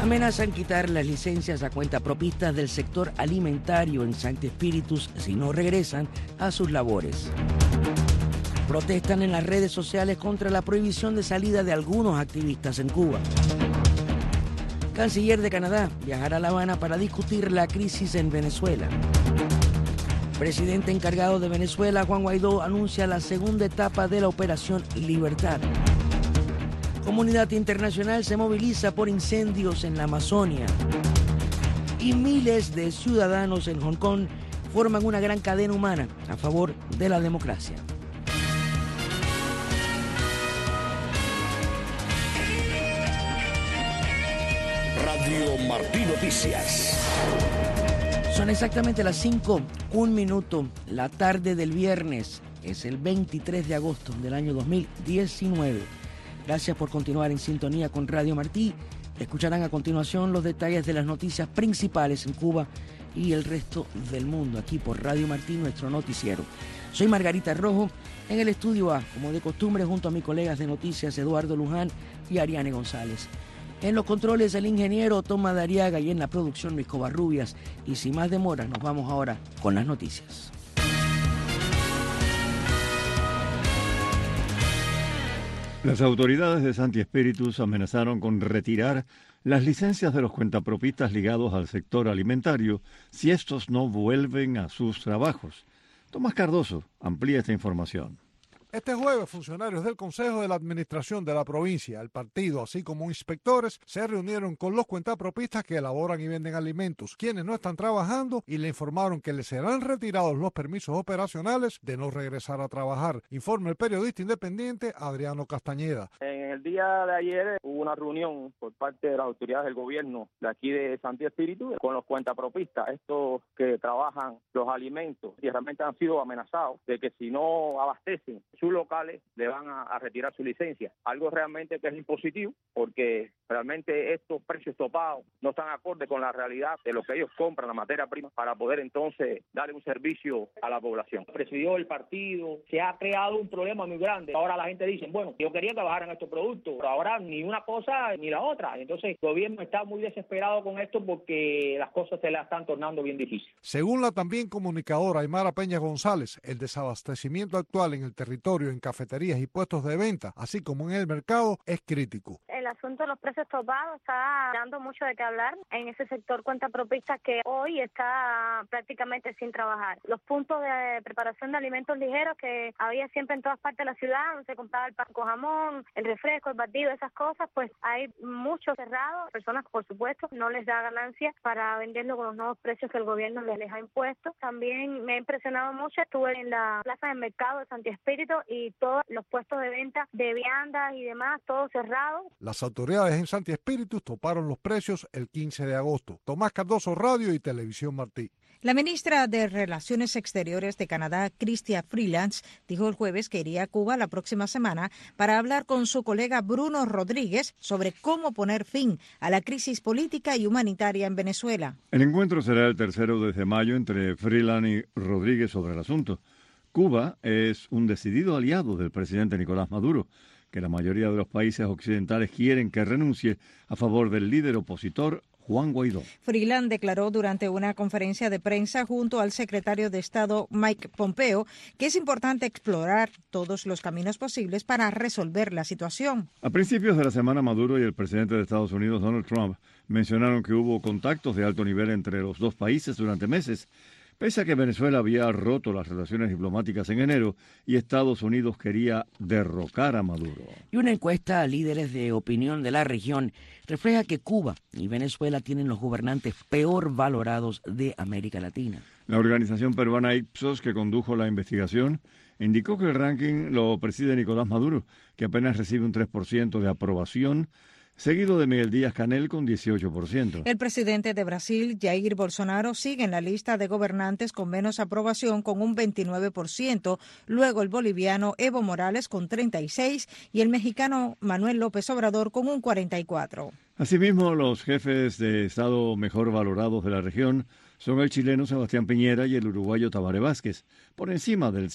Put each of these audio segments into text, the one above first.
Amenazan quitar las licencias a cuentapropistas del sector alimentario en Santi Espíritus si no regresan a sus labores. Protestan en las redes sociales contra la prohibición de salida de algunos activistas en Cuba. Canciller de Canadá viajará a La Habana para discutir la crisis en Venezuela. Presidente encargado de Venezuela, Juan Guaidó, anuncia la segunda etapa de la Operación Libertad. Comunidad internacional se moviliza por incendios en la Amazonia. Y miles de ciudadanos en Hong Kong forman una gran cadena humana a favor de la democracia. Radio Martí Noticias. Son exactamente las 5:01 la tarde del viernes. Es el 23 de agosto del año 2019. Gracias por continuar en sintonía con Radio Martí. Escucharán a continuación los detalles de las noticias principales en Cuba y el resto del mundo, aquí por Radio Martí, nuestro noticiero. Soy Margarita Rojo, en el estudio A, como de costumbre, junto a mis colegas de noticias Eduardo Luján y Ariane González. En los controles el ingeniero Tomás Dariaga y en la producción Luis Covarrubias. Y sin más demora, nos vamos ahora con las noticias. Las autoridades de Santi Espíritus amenazaron con retirar las licencias de los cuentapropistas ligados al sector alimentario si estos no vuelven a sus trabajos. Tomás Cardoso amplía esta información. Este jueves, funcionarios del Consejo de la Administración de la provincia, el partido, así como inspectores, se reunieron con los cuentapropistas que elaboran y venden alimentos, quienes no están trabajando, y le informaron que les serán retirados los permisos operacionales de no regresar a trabajar. Informa el periodista independiente Adriano Castañeda. En el día de ayer hubo una reunión por parte de las autoridades del gobierno de aquí de Santi Espíritu con los cuentapropistas, estos que trabajan los alimentos, y realmente han sido amenazados de que si no abastecen sus locales le van a retirar su licencia. Algo realmente que es impositivo, porque realmente estos precios topados no están acordes con la realidad de lo que ellos compran, la materia prima, para poder entonces darle un servicio a la población. Presidió el partido, se ha creado un problema muy grande. Ahora la gente dice, bueno, yo quería que bajaran estos productos, pero ahora ni una cosa ni la otra. Entonces el gobierno está muy desesperado con esto porque las cosas se la están tornando bien difíciles. Según la también comunicadora Aymara Peña González, el desabastecimiento actual en el territorio, en cafeterías y puestos de venta, así como en el mercado, es crítico. El asunto de los precios topados está dando mucho de qué hablar en ese sector cuentapropistas que hoy está prácticamente sin trabajar. Los puntos de preparación de alimentos ligeros que había siempre en todas partes de la ciudad, donde se compraba el pan con jamón, el refresco, el batido, esas cosas, pues hay muchos cerrados. Personas, por supuesto, no les da ganancia para venderlo con los nuevos precios que el gobierno les ha impuesto. También me ha impresionado mucho, estuve en la plaza del mercado de Santi Espíritu y todos los puestos de venta de viandas y demás, todo cerrado. Las autoridades en Santi Espíritus toparon los precios el 15 de agosto. Tomás Cardoso, Radio y Televisión Martí. La ministra de Relaciones Exteriores de Canadá, Chrystia Freeland, dijo el jueves que iría a Cuba la próxima semana para hablar con su colega Bruno Rodríguez sobre cómo poner fin a la crisis política y humanitaria en Venezuela. El encuentro será el tercero desde mayo entre Freeland y Rodríguez sobre el asunto. Cuba es un decidido aliado del presidente Nicolás Maduro, que la mayoría de los países occidentales quieren que renuncie a favor del líder opositor Juan Guaidó. Freeland declaró durante una conferencia de prensa junto al secretario de Estado Mike Pompeo que es importante explorar todos los caminos posibles para resolver la situación. A principios de la semana, Maduro y el presidente de Estados Unidos, Donald Trump, mencionaron que hubo contactos de alto nivel entre los dos países durante meses, pese a que Venezuela había roto las relaciones diplomáticas en enero y Estados Unidos quería derrocar a Maduro. Y una encuesta a líderes de opinión de la región refleja que Cuba y Venezuela tienen los gobernantes peor valorados de América Latina. La organización peruana Ipsos, que condujo la investigación, indicó que el ranking lo preside Nicolás Maduro, que apenas recibe un 3% de aprobación, seguido de Miguel Díaz-Canel con 18%. El presidente de Brasil, Jair Bolsonaro, sigue en la lista de gobernantes con menos aprobación con un 29%, luego el boliviano Evo Morales con 36% y el mexicano Manuel López Obrador con un 44%. Asimismo, los jefes de Estado mejor valorados de la región son el chileno Sebastián Piñera y el uruguayo Tabaré Vázquez, por encima del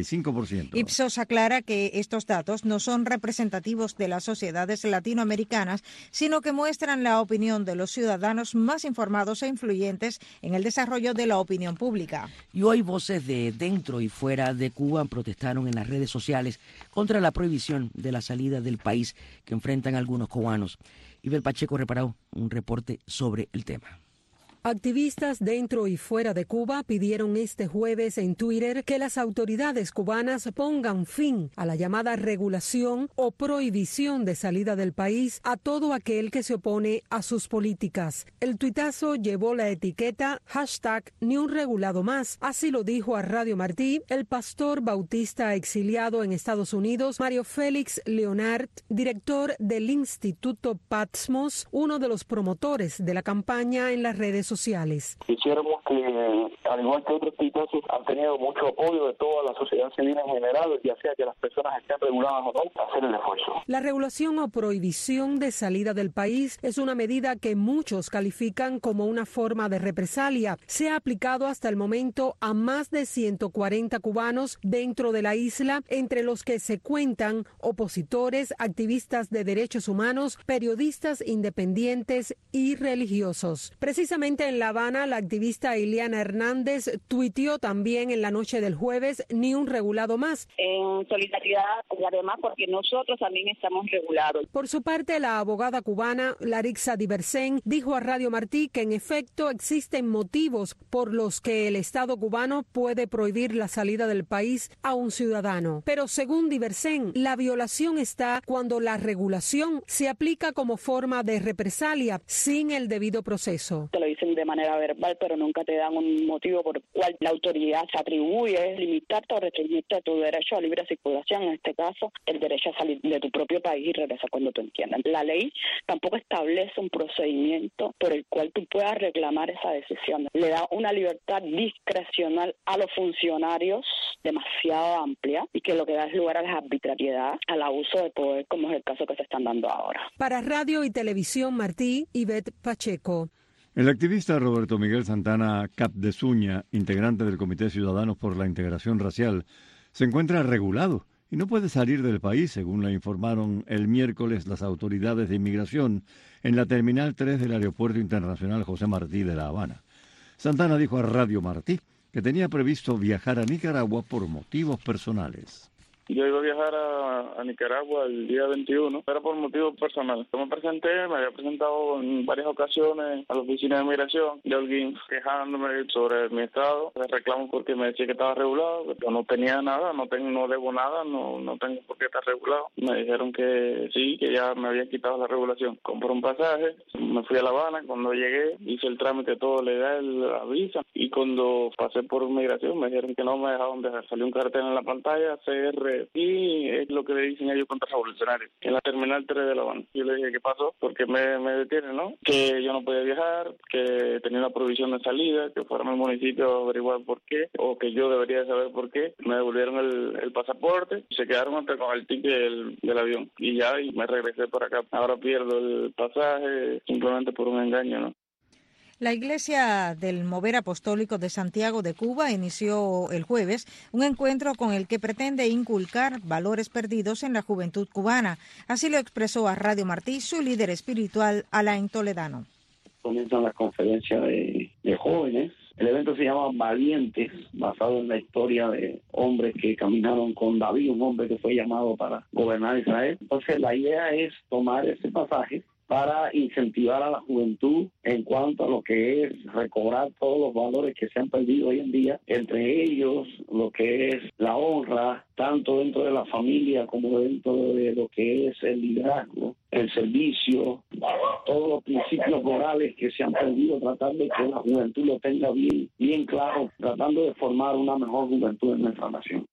65%. Ipsos aclara que estos datos no son representativos de las sociedades latinoamericanas, sino que muestran la opinión de los ciudadanos más informados e influyentes en el desarrollo de la opinión pública. Y hoy voces de dentro y fuera de Cuba protestaron en las redes sociales contra la prohibición de la salida del país que enfrentan algunos cubanos. Ibel Pacheco preparó un reporte sobre el tema. Activistas dentro y fuera de Cuba pidieron este jueves en Twitter que las autoridades cubanas pongan fin a la llamada regulación o prohibición de salida del país a todo aquel que se opone a sus políticas. El tuitazo llevó la etiqueta #NiUnRegulado+. Así lo dijo a Radio Martí el pastor bautista exiliado en Estados Unidos, Mario Félix Leonard, director del Instituto Patmos, uno de los promotores de la campaña en las redes sociales. Quisiéramos que, al igual que otros tuitazos, han tenido mucho apoyo de toda la sociedad civil en general, ya sea que las personas estén reguladas o no, hacer el esfuerzo. La regulación o prohibición de salida del país es una medida que muchos califican como una forma de represalia. Se ha aplicado hasta el momento a más de 140 cubanos dentro de la isla, entre los que se cuentan opositores, activistas de derechos humanos, periodistas independientes y religiosos. Precisamente en La Habana, la activista Ileana Hernández tuiteó también en la noche del jueves: ni un regulado más. En solidaridad, y además porque nosotros también estamos regulados. Por su parte, la abogada cubana Larixa Diversen dijo a Radio Martí que en efecto existen motivos por los que el Estado cubano puede prohibir la salida del país a un ciudadano. Pero según Diversen, la violación está cuando la regulación se aplica como forma de represalia sin el debido proceso. Te lo dicen de manera verbal, pero nunca te dan un motivo por el cual la autoridad se atribuye limitarte o restringirte tu derecho a libre circulación, en este caso, el derecho a salir de tu propio país y regresar cuando tú entiendas. La ley tampoco establece un procedimiento por el cual tú puedas reclamar esa decisión. Le da una libertad discrecional a los funcionarios demasiado amplia y que lo que da es lugar a la arbitrariedad, al abuso de poder, como es el caso que se están dando ahora. Para Radio y Televisión Martí, Ivette Pacheco. El activista Roberto Miguel Santana Capdesuña, integrante del Comité Ciudadanos por la Integración Racial, se encuentra regulado y no puede salir del país, según le informaron el miércoles las autoridades de inmigración en la Terminal 3 del Aeropuerto Internacional José Martí de La Habana. Santana dijo a Radio Martí que tenía previsto viajar a Nicaragua por motivos personales. Yo iba a viajar a Nicaragua el día 21, era por motivo personal. Yo me había presentado en varias ocasiones a la oficina de migración de Holguín, quejándome sobre mi estado. Les reclamo porque me decía que estaba regulado, que yo no tenía nada, no debo nada, no tengo por qué estar regulado. Me dijeron que sí, que ya me habían quitado la regulación. Compré un pasaje, me fui a La Habana. Cuando llegué, hice el trámite todo legal, la visa, y cuando pasé por migración me dijeron que no me dejaban dejar. Salió un cartel en la pantalla, CR, y es lo que le dicen ellos contrarrevolucionarios en la Terminal 3 de La Habana. Yo le dije, ¿qué pasó? Porque me detienen, ¿no? Que yo no podía viajar, que tenía una prohibición de salida, que fuera al municipio a averiguar por qué, o que yo debería saber por qué. Me devolvieron el pasaporte, se quedaron hasta con el ticket del avión, y me regresé por acá. Ahora pierdo el pasaje simplemente por un engaño, ¿no? La Iglesia del Mover Apostólico de Santiago de Cuba inició el jueves un encuentro con el que pretende inculcar valores perdidos en la juventud cubana. Así lo expresó a Radio Martí su líder espiritual, Alain Toledano. Comienzan las conferencias de jóvenes. El evento se llama Valientes, basado en la historia de hombres que caminaron con David, un hombre que fue llamado para gobernar Israel. Entonces la idea es tomar ese pasaje para incentivar a la juventud en cuanto a lo que es recobrar todos los valores que se han perdido hoy en día, entre ellos lo que es la honra, tanto dentro de la familia como dentro de lo que es el liderazgo, el servicio, todos los principios morales que se han perdido, tratar de que la juventud lo tenga bien claro, tratando de formar una mejor juventud en nuestra nación.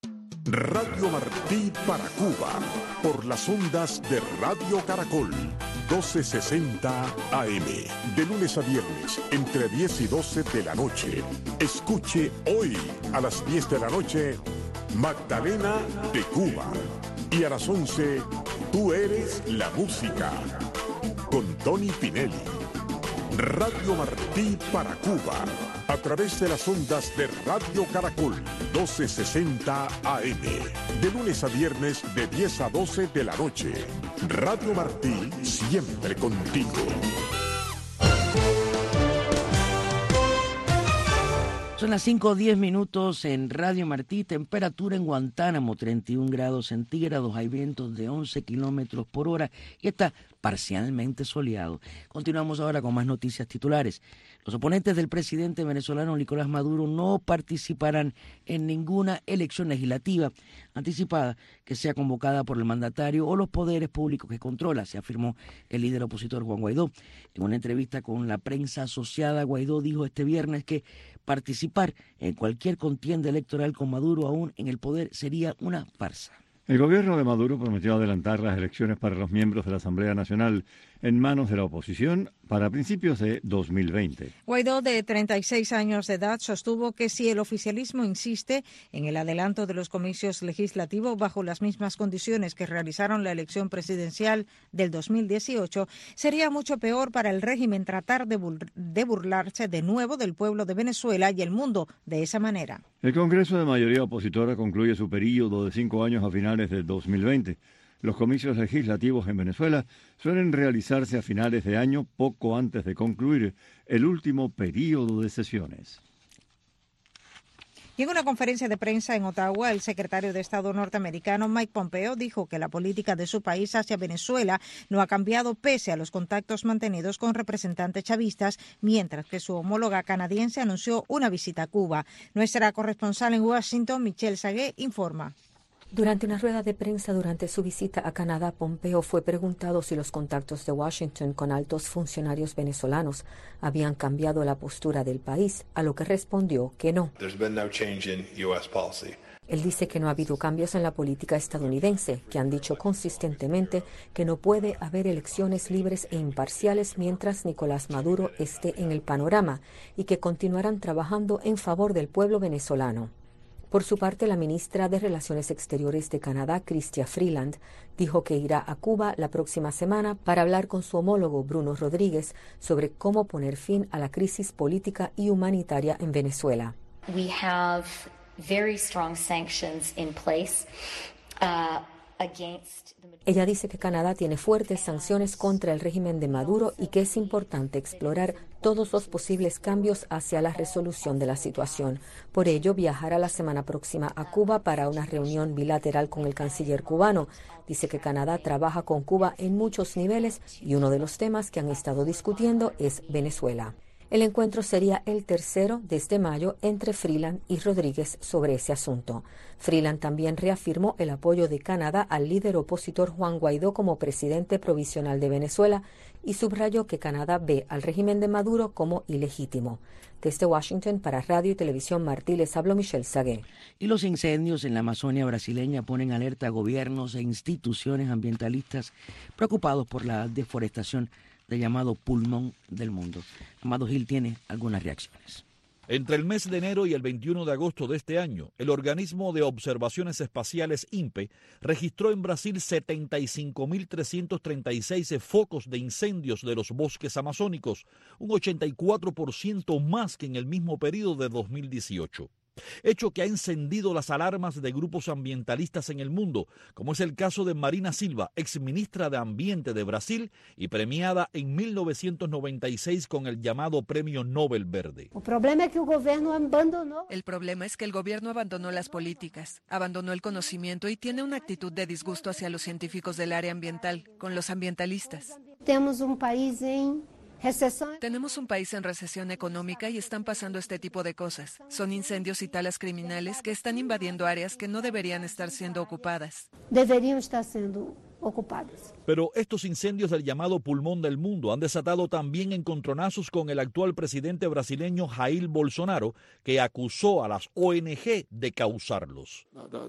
Radio Martí para Cuba, por las ondas de Radio Caracol, 1260 AM, de lunes a viernes, entre 10 y 12 de la noche. Escuche hoy a las 10 de la noche, Magdalena de Cuba. Y a las 11, Tú eres la música, con Tony Pinelli. Radio Martí para Cuba, a través de las ondas de Radio Caracol 1260 AM, de lunes a viernes de 10 a 12 de la noche. Radio Martí, siempre contigo. Son las 5:10 minutos en Radio Martí, temperatura en Guantánamo 31 grados centígrados, hay vientos de 11 kilómetros por hora y está parcialmente soleado. Continuamos ahora con más noticias titulares. Los oponentes del presidente venezolano Nicolás Maduro no participarán en ninguna elección legislativa anticipada que sea convocada por el mandatario o los poderes públicos que controla, se afirmó el líder opositor Juan Guaidó. En una entrevista con la prensa asociada, Guaidó dijo este viernes que participar en cualquier contienda electoral con Maduro aún en el poder sería una farsa. El gobierno de Maduro prometió adelantar las elecciones para los miembros de la Asamblea Nacional en manos de la oposición para principios de 2020. Guaidó, de 36 años de edad, sostuvo que si el oficialismo insiste en el adelanto de los comicios legislativos bajo las mismas condiciones que realizaron la elección presidencial del 2018, sería mucho peor para el régimen tratar de burlarse de nuevo del pueblo de Venezuela y el mundo de esa manera. El Congreso de mayoría opositora concluye su período de 5 años a finales de 2020. Los comicios legislativos en Venezuela suelen realizarse a finales de año, poco antes de concluir el último período de sesiones. Y en una conferencia de prensa en Ottawa, el secretario de Estado norteamericano Mike Pompeo dijo que la política de su país hacia Venezuela no ha cambiado pese a los contactos mantenidos con representantes chavistas, mientras que su homóloga canadiense anunció una visita a Cuba. Nuestra corresponsal en Washington, Michelle Sagué, informa. Durante una rueda de prensa durante su visita a Canadá, Pompeo fue preguntado si los contactos de Washington con altos funcionarios venezolanos habían cambiado la postura del país, a lo que respondió que no. Él dice que no ha habido cambios en la política estadounidense, que han dicho consistentemente que no puede haber elecciones libres e imparciales mientras Nicolás Maduro esté en el panorama y que continuarán trabajando en favor del pueblo venezolano. Por su parte, la ministra de Relaciones Exteriores de Canadá, Chrystia Freeland, dijo que irá a Cuba la próxima semana para hablar con su homólogo Bruno Rodríguez sobre cómo poner fin a la crisis política y humanitaria en Venezuela. We have very strong sanctions in place against the... Ella dice que Canadá tiene fuertes sanciones contra el régimen de Maduro y que es importante explorar todos los posibles cambios hacia la resolución de la situación. Por ello, viajará la semana próxima a Cuba para una reunión bilateral con el canciller cubano. Dice que Canadá trabaja con Cuba en muchos niveles y uno de los temas que han estado discutiendo es Venezuela. El encuentro sería el tercero desde mayo entre Freeland y Rodríguez sobre ese asunto. Freeland también reafirmó el apoyo de Canadá al líder opositor Juan Guaidó como presidente provisional de Venezuela y subrayó que Canadá ve al régimen de Maduro como ilegítimo. Desde Washington, para Radio y Televisión Martí, les habló Michelle Sagué. Y los incendios en la Amazonia brasileña ponen alerta a gobiernos e instituciones ambientalistas preocupados por la deforestación del llamado pulmón del mundo. Amado Gil tiene algunas reacciones. Entre el mes de enero y el 21 de agosto de este año, el Organismo de Observaciones Espaciales INPE registró en Brasil 75.336 focos de incendios de los bosques amazónicos, un 84% más que en el mismo periodo de 2018. Hecho que ha encendido las alarmas de grupos ambientalistas en el mundo, como es el caso de Marina Silva, exministra de Ambiente de Brasil y premiada en 1996 con el llamado Premio Nobel Verde. El problema es que el gobierno abandonó las políticas, abandonó el conocimiento y tiene una actitud de disgusto hacia los científicos del área ambiental, con los ambientalistas. Tenemos un país en recesión económica y están pasando este tipo de cosas. Son incendios y talas criminales que están invadiendo áreas que no deberían estar siendo ocupadas. Pero estos incendios del llamado pulmón del mundo han desatado también encontronazos con el actual presidente brasileño Jair Bolsonaro, que acusó a las ONG de causarlos.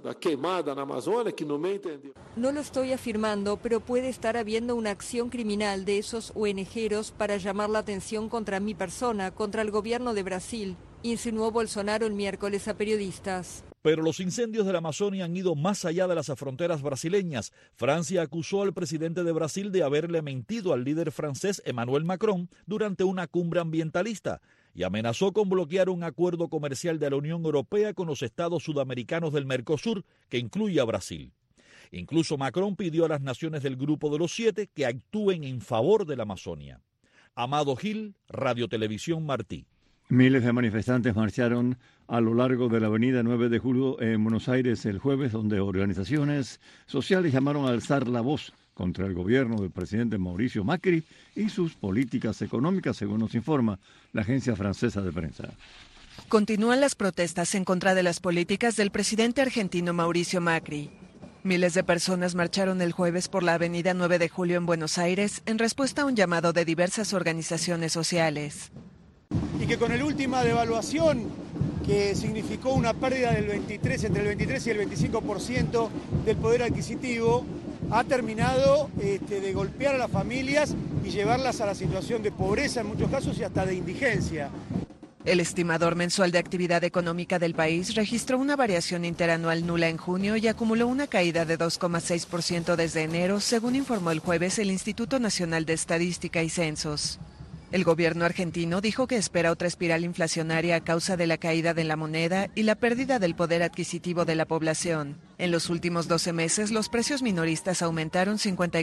No lo estoy afirmando, pero puede estar habiendo una acción criminal de esos ONGeros para llamar la atención contra mi persona, contra el gobierno de Brasil, insinuó Bolsonaro el miércoles a periodistas. Pero los incendios de la Amazonia han ido más allá de las fronteras brasileñas. Francia acusó al presidente de Brasil de haberle mentido al líder francés Emmanuel Macron durante una cumbre ambientalista y amenazó con bloquear un acuerdo comercial de la Unión Europea con los estados sudamericanos del Mercosur, que incluye a Brasil. Incluso Macron pidió a las naciones del Grupo de los 7 que actúen en favor de la Amazonia. Amado Gil, Radio Televisión Martí. Miles de manifestantes marcharon a lo largo de la avenida 9 de Julio en Buenos Aires el jueves, donde organizaciones sociales llamaron a alzar la voz contra el gobierno del presidente Mauricio Macri y sus políticas económicas, según nos informa la agencia francesa de prensa. Continúan las protestas en contra de las políticas del presidente argentino Mauricio Macri. Miles de personas marcharon el jueves por la avenida 9 de Julio en Buenos Aires en respuesta a un llamado de diversas organizaciones sociales. Y que con la última devaluación, que significó una pérdida entre el 23 y el 25% del poder adquisitivo, ha terminado de golpear a las familias y llevarlas a la situación de pobreza en muchos casos y hasta de indigencia. El estimador mensual de actividad económica del país registró una variación interanual nula en junio y acumuló una caída de 2,6% desde enero, según informó el jueves el Instituto Nacional de Estadística y Censos. El gobierno argentino dijo que espera otra espiral inflacionaria a causa de la caída de la moneda y la pérdida del poder adquisitivo de la población. En los últimos 12 meses, los precios minoristas aumentaron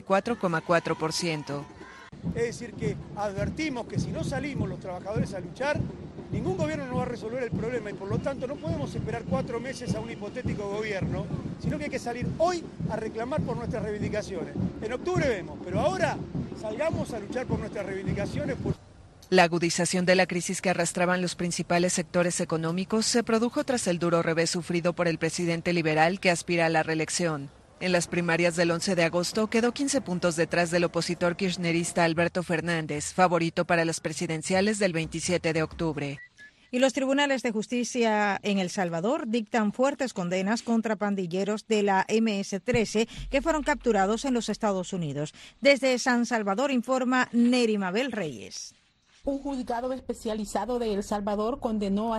54,4%. Es decir, que advertimos que si no salimos los trabajadores a luchar, ningún gobierno nos va a resolver el problema y por lo tanto no podemos esperar 4 meses a un hipotético gobierno, sino que hay que salir hoy a reclamar por nuestras reivindicaciones. En octubre vemos, pero ahora salgamos a luchar por nuestras reivindicaciones. La agudización de la crisis que arrastraban los principales sectores económicos se produjo tras el duro revés sufrido por el presidente liberal que aspira a la reelección. En las primarias del 11 de agosto quedó 15 puntos detrás del opositor kirchnerista Alberto Fernández, favorito para las presidenciales del 27 de octubre. Y los tribunales de justicia en El Salvador dictan fuertes condenas contra pandilleros de la MS-13 que fueron capturados en los Estados Unidos. Desde San Salvador informa Neri Mabel Reyes. Un juzgado especializado de El Salvador condenó a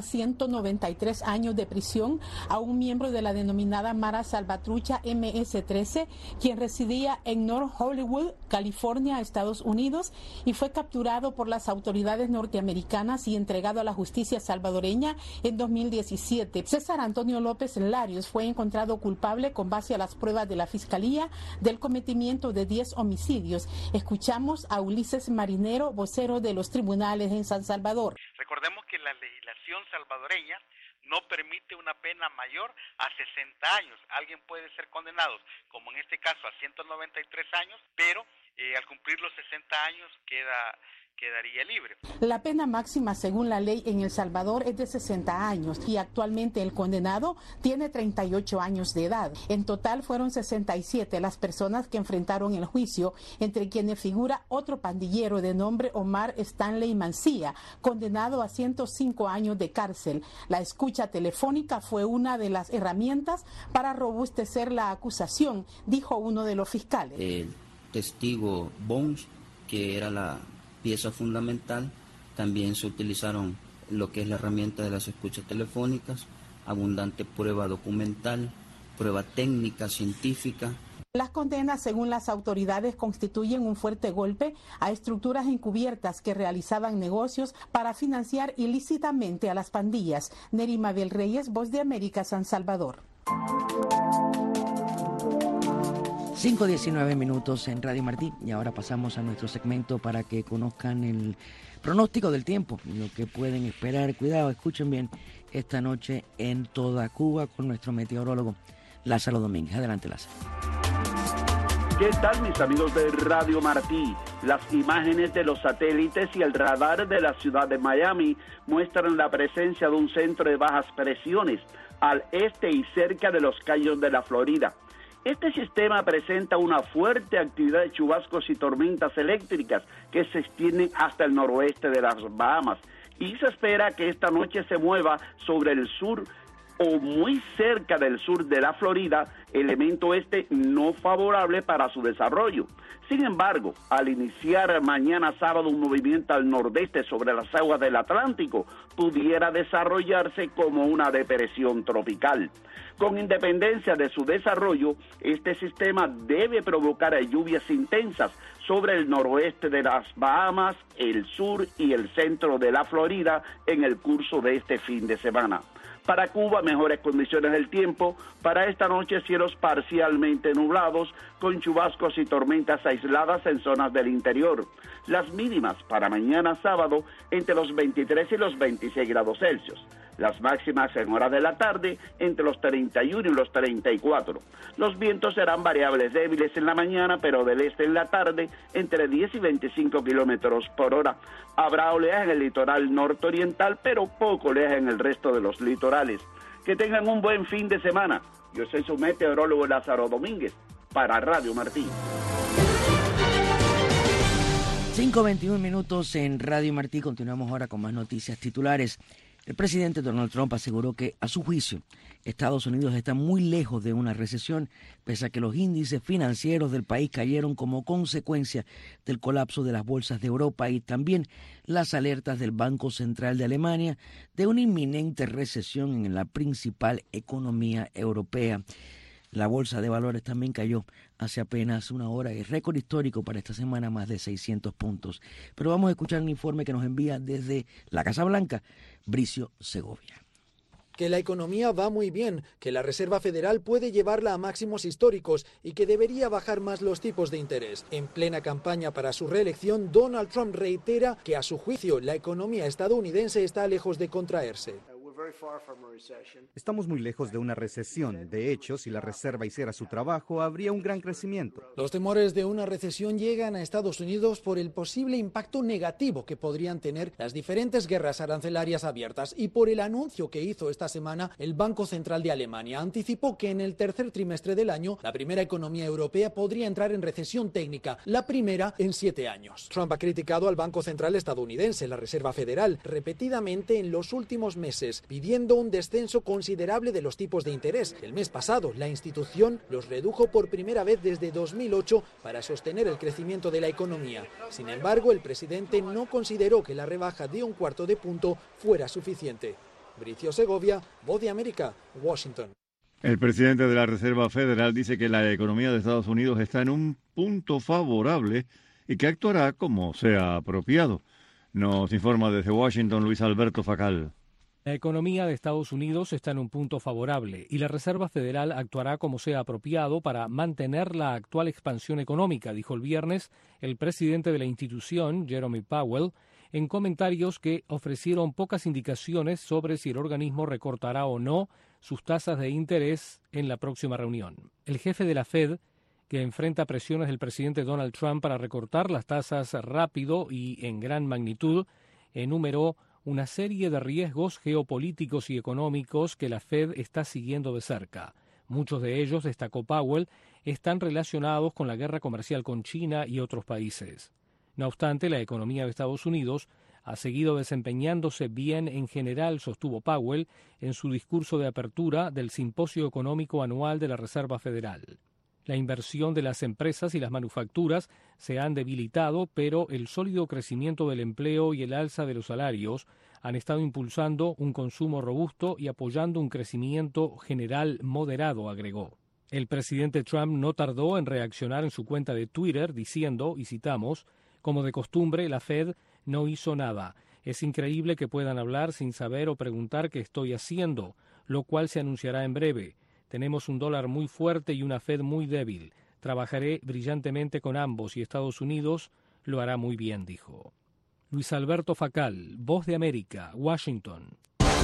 193 años de prisión a un miembro de la denominada Mara Salvatrucha MS-13, quien residía en North Hollywood, California, Estados Unidos, y fue capturado por las autoridades norteamericanas y entregado a la justicia salvadoreña en 2017. César Antonio López Larios fue encontrado culpable con base a las pruebas de la Fiscalía del cometimiento de 10 homicidios. Escuchamos a Ulises Marinero, vocero de los tribunales en San Salvador. Recordemos que la legislación salvadoreña no permite una pena mayor a 60 años. Alguien puede ser condenado, como en este caso, a 193 años, pero al cumplir los 60 años quedaría libre. La pena máxima según la ley en El Salvador es de 60 años y actualmente el condenado tiene 38 años de edad. En total fueron 67 las personas que enfrentaron el juicio, entre quienes figura otro pandillero de nombre Omar Stanley Mancía, condenado a 105 años de cárcel. La escucha telefónica fue una de las herramientas para robustecer la acusación, dijo uno de los fiscales. El testigo Bones, que era la pieza fundamental, también se utilizaron lo que es la herramienta de las escuchas telefónicas, abundante prueba documental, prueba técnica, científica. Las condenas, según las autoridades, constituyen un fuerte golpe a estructuras encubiertas que realizaban negocios para financiar ilícitamente a las pandillas. Neri Mabel Reyes, Voz de América, San Salvador. 5:19 minutos en Radio Martí y ahora pasamos a nuestro segmento para que conozcan el pronóstico del tiempo y lo que pueden esperar. Cuidado, escuchen bien, esta noche en toda Cuba con nuestro meteorólogo Lázaro Domínguez. Adelante, Lázaro. ¿Qué tal, mis amigos de Radio Martí? Las imágenes de los satélites y el radar de la ciudad de Miami muestran la presencia de un centro de bajas presiones al este y cerca de los cayos de la Florida. Este sistema presenta una fuerte actividad de chubascos y tormentas eléctricas que se extienden hasta el noroeste de las Bahamas y se espera que esta noche se mueva sobre el sur o muy cerca del sur de la Florida, elemento no favorable para su desarrollo. Sin embargo, al iniciar mañana sábado un movimiento al nordeste sobre las aguas del Atlántico, pudiera desarrollarse como una depresión tropical. Con independencia de su desarrollo, este sistema debe provocar lluvias intensas sobre el noroeste de las Bahamas, el sur y el centro de la Florida en el curso de este fin de semana. Para Cuba, mejores condiciones del tiempo. Para esta noche, cielos parcialmente nublados, con chubascos y tormentas aisladas en zonas del interior. Las mínimas para mañana sábado entre los 23 y los 26 grados Celsius. Las máximas en horas de la tarde entre los 31 y los 34. Los vientos serán variables débiles en la mañana, pero del este en la tarde entre 10 y 25 kilómetros por hora. Habrá oleaje en el litoral nororiental, pero poco oleaje en el resto de los litorales. Que tengan un buen fin de semana. Yo soy su meteorólogo Lázaro Domínguez para Radio Martí. 5:21 minutos en Radio Martí. Continuamos ahora con más noticias titulares. El presidente Donald Trump aseguró que, a su juicio, Estados Unidos está muy lejos de una recesión, pese a que los índices financieros del país cayeron como consecuencia del colapso de las bolsas de Europa y también las alertas del Banco Central de Alemania de una inminente recesión en la principal economía europea. La bolsa de valores también cayó hace apenas una hora, y récord histórico para esta semana, más de 600 puntos. Pero vamos a escuchar un informe que nos envía desde la Casa Blanca, Bricio Segovia. Que la economía va muy bien, que la Reserva Federal puede llevarla a máximos históricos y que debería bajar más los tipos de interés. En plena campaña para su reelección, Donald Trump reitera que, a su juicio, la economía estadounidense está lejos de contraerse. Estamos muy lejos de una recesión. De hecho, si la Reserva hiciera su trabajo, habría un gran crecimiento. Los temores de una recesión llegan a Estados Unidos por el posible impacto negativo que podrían tener las diferentes guerras arancelarias abiertas y por el anuncio que hizo esta semana el Banco Central de Alemania. Anticipó que en el tercer trimestre del año, la primera economía europea podría entrar en recesión técnica, la primera en 7 años. Trump ha criticado al Banco Central estadounidense, la Reserva Federal, repetidamente en los últimos meses, pidiendo un descenso considerable de los tipos de interés. El mes pasado, la institución los redujo por primera vez desde 2008 para sostener el crecimiento de la economía. Sin embargo, el presidente no consideró que la rebaja de 1/4 punto fuera suficiente. Bricio Segovia, Voz de América, Washington. El presidente de la Reserva Federal dice que la economía de Estados Unidos está en un punto favorable y que actuará como sea apropiado. Nos informa desde Washington Luis Alberto Facal. La economía de Estados Unidos está en un punto favorable y la Reserva Federal actuará como sea apropiado para mantener la actual expansión económica, dijo el viernes el presidente de la institución, Jerome Powell, en comentarios que ofrecieron pocas indicaciones sobre si el organismo recortará o no sus tasas de interés en la próxima reunión. El jefe de la Fed, que enfrenta presiones del presidente Donald Trump para recortar las tasas rápido y en gran magnitud, enumeró una serie de riesgos geopolíticos y económicos que la Fed está siguiendo de cerca. Muchos de ellos, destacó Powell, están relacionados con la guerra comercial con China y otros países. No obstante, la economía de Estados Unidos ha seguido desempeñándose bien en general, sostuvo Powell en su discurso de apertura del Simposio Económico Anual de la Reserva Federal. La inversión de las empresas y las manufacturas se han debilitado, pero el sólido crecimiento del empleo y el alza de los salarios han estado impulsando un consumo robusto y apoyando un crecimiento general moderado, agregó. El presidente Trump no tardó en reaccionar en su cuenta de Twitter diciendo, y citamos, como de costumbre, la Fed no hizo nada. Es increíble que puedan hablar sin saber o preguntar qué estoy haciendo, lo cual se anunciará en breve. Tenemos un dólar muy fuerte y una Fed muy débil. Trabajaré brillantemente con ambos y Estados Unidos lo hará muy bien, dijo. Luis Alberto Facal, Voz de América, Washington.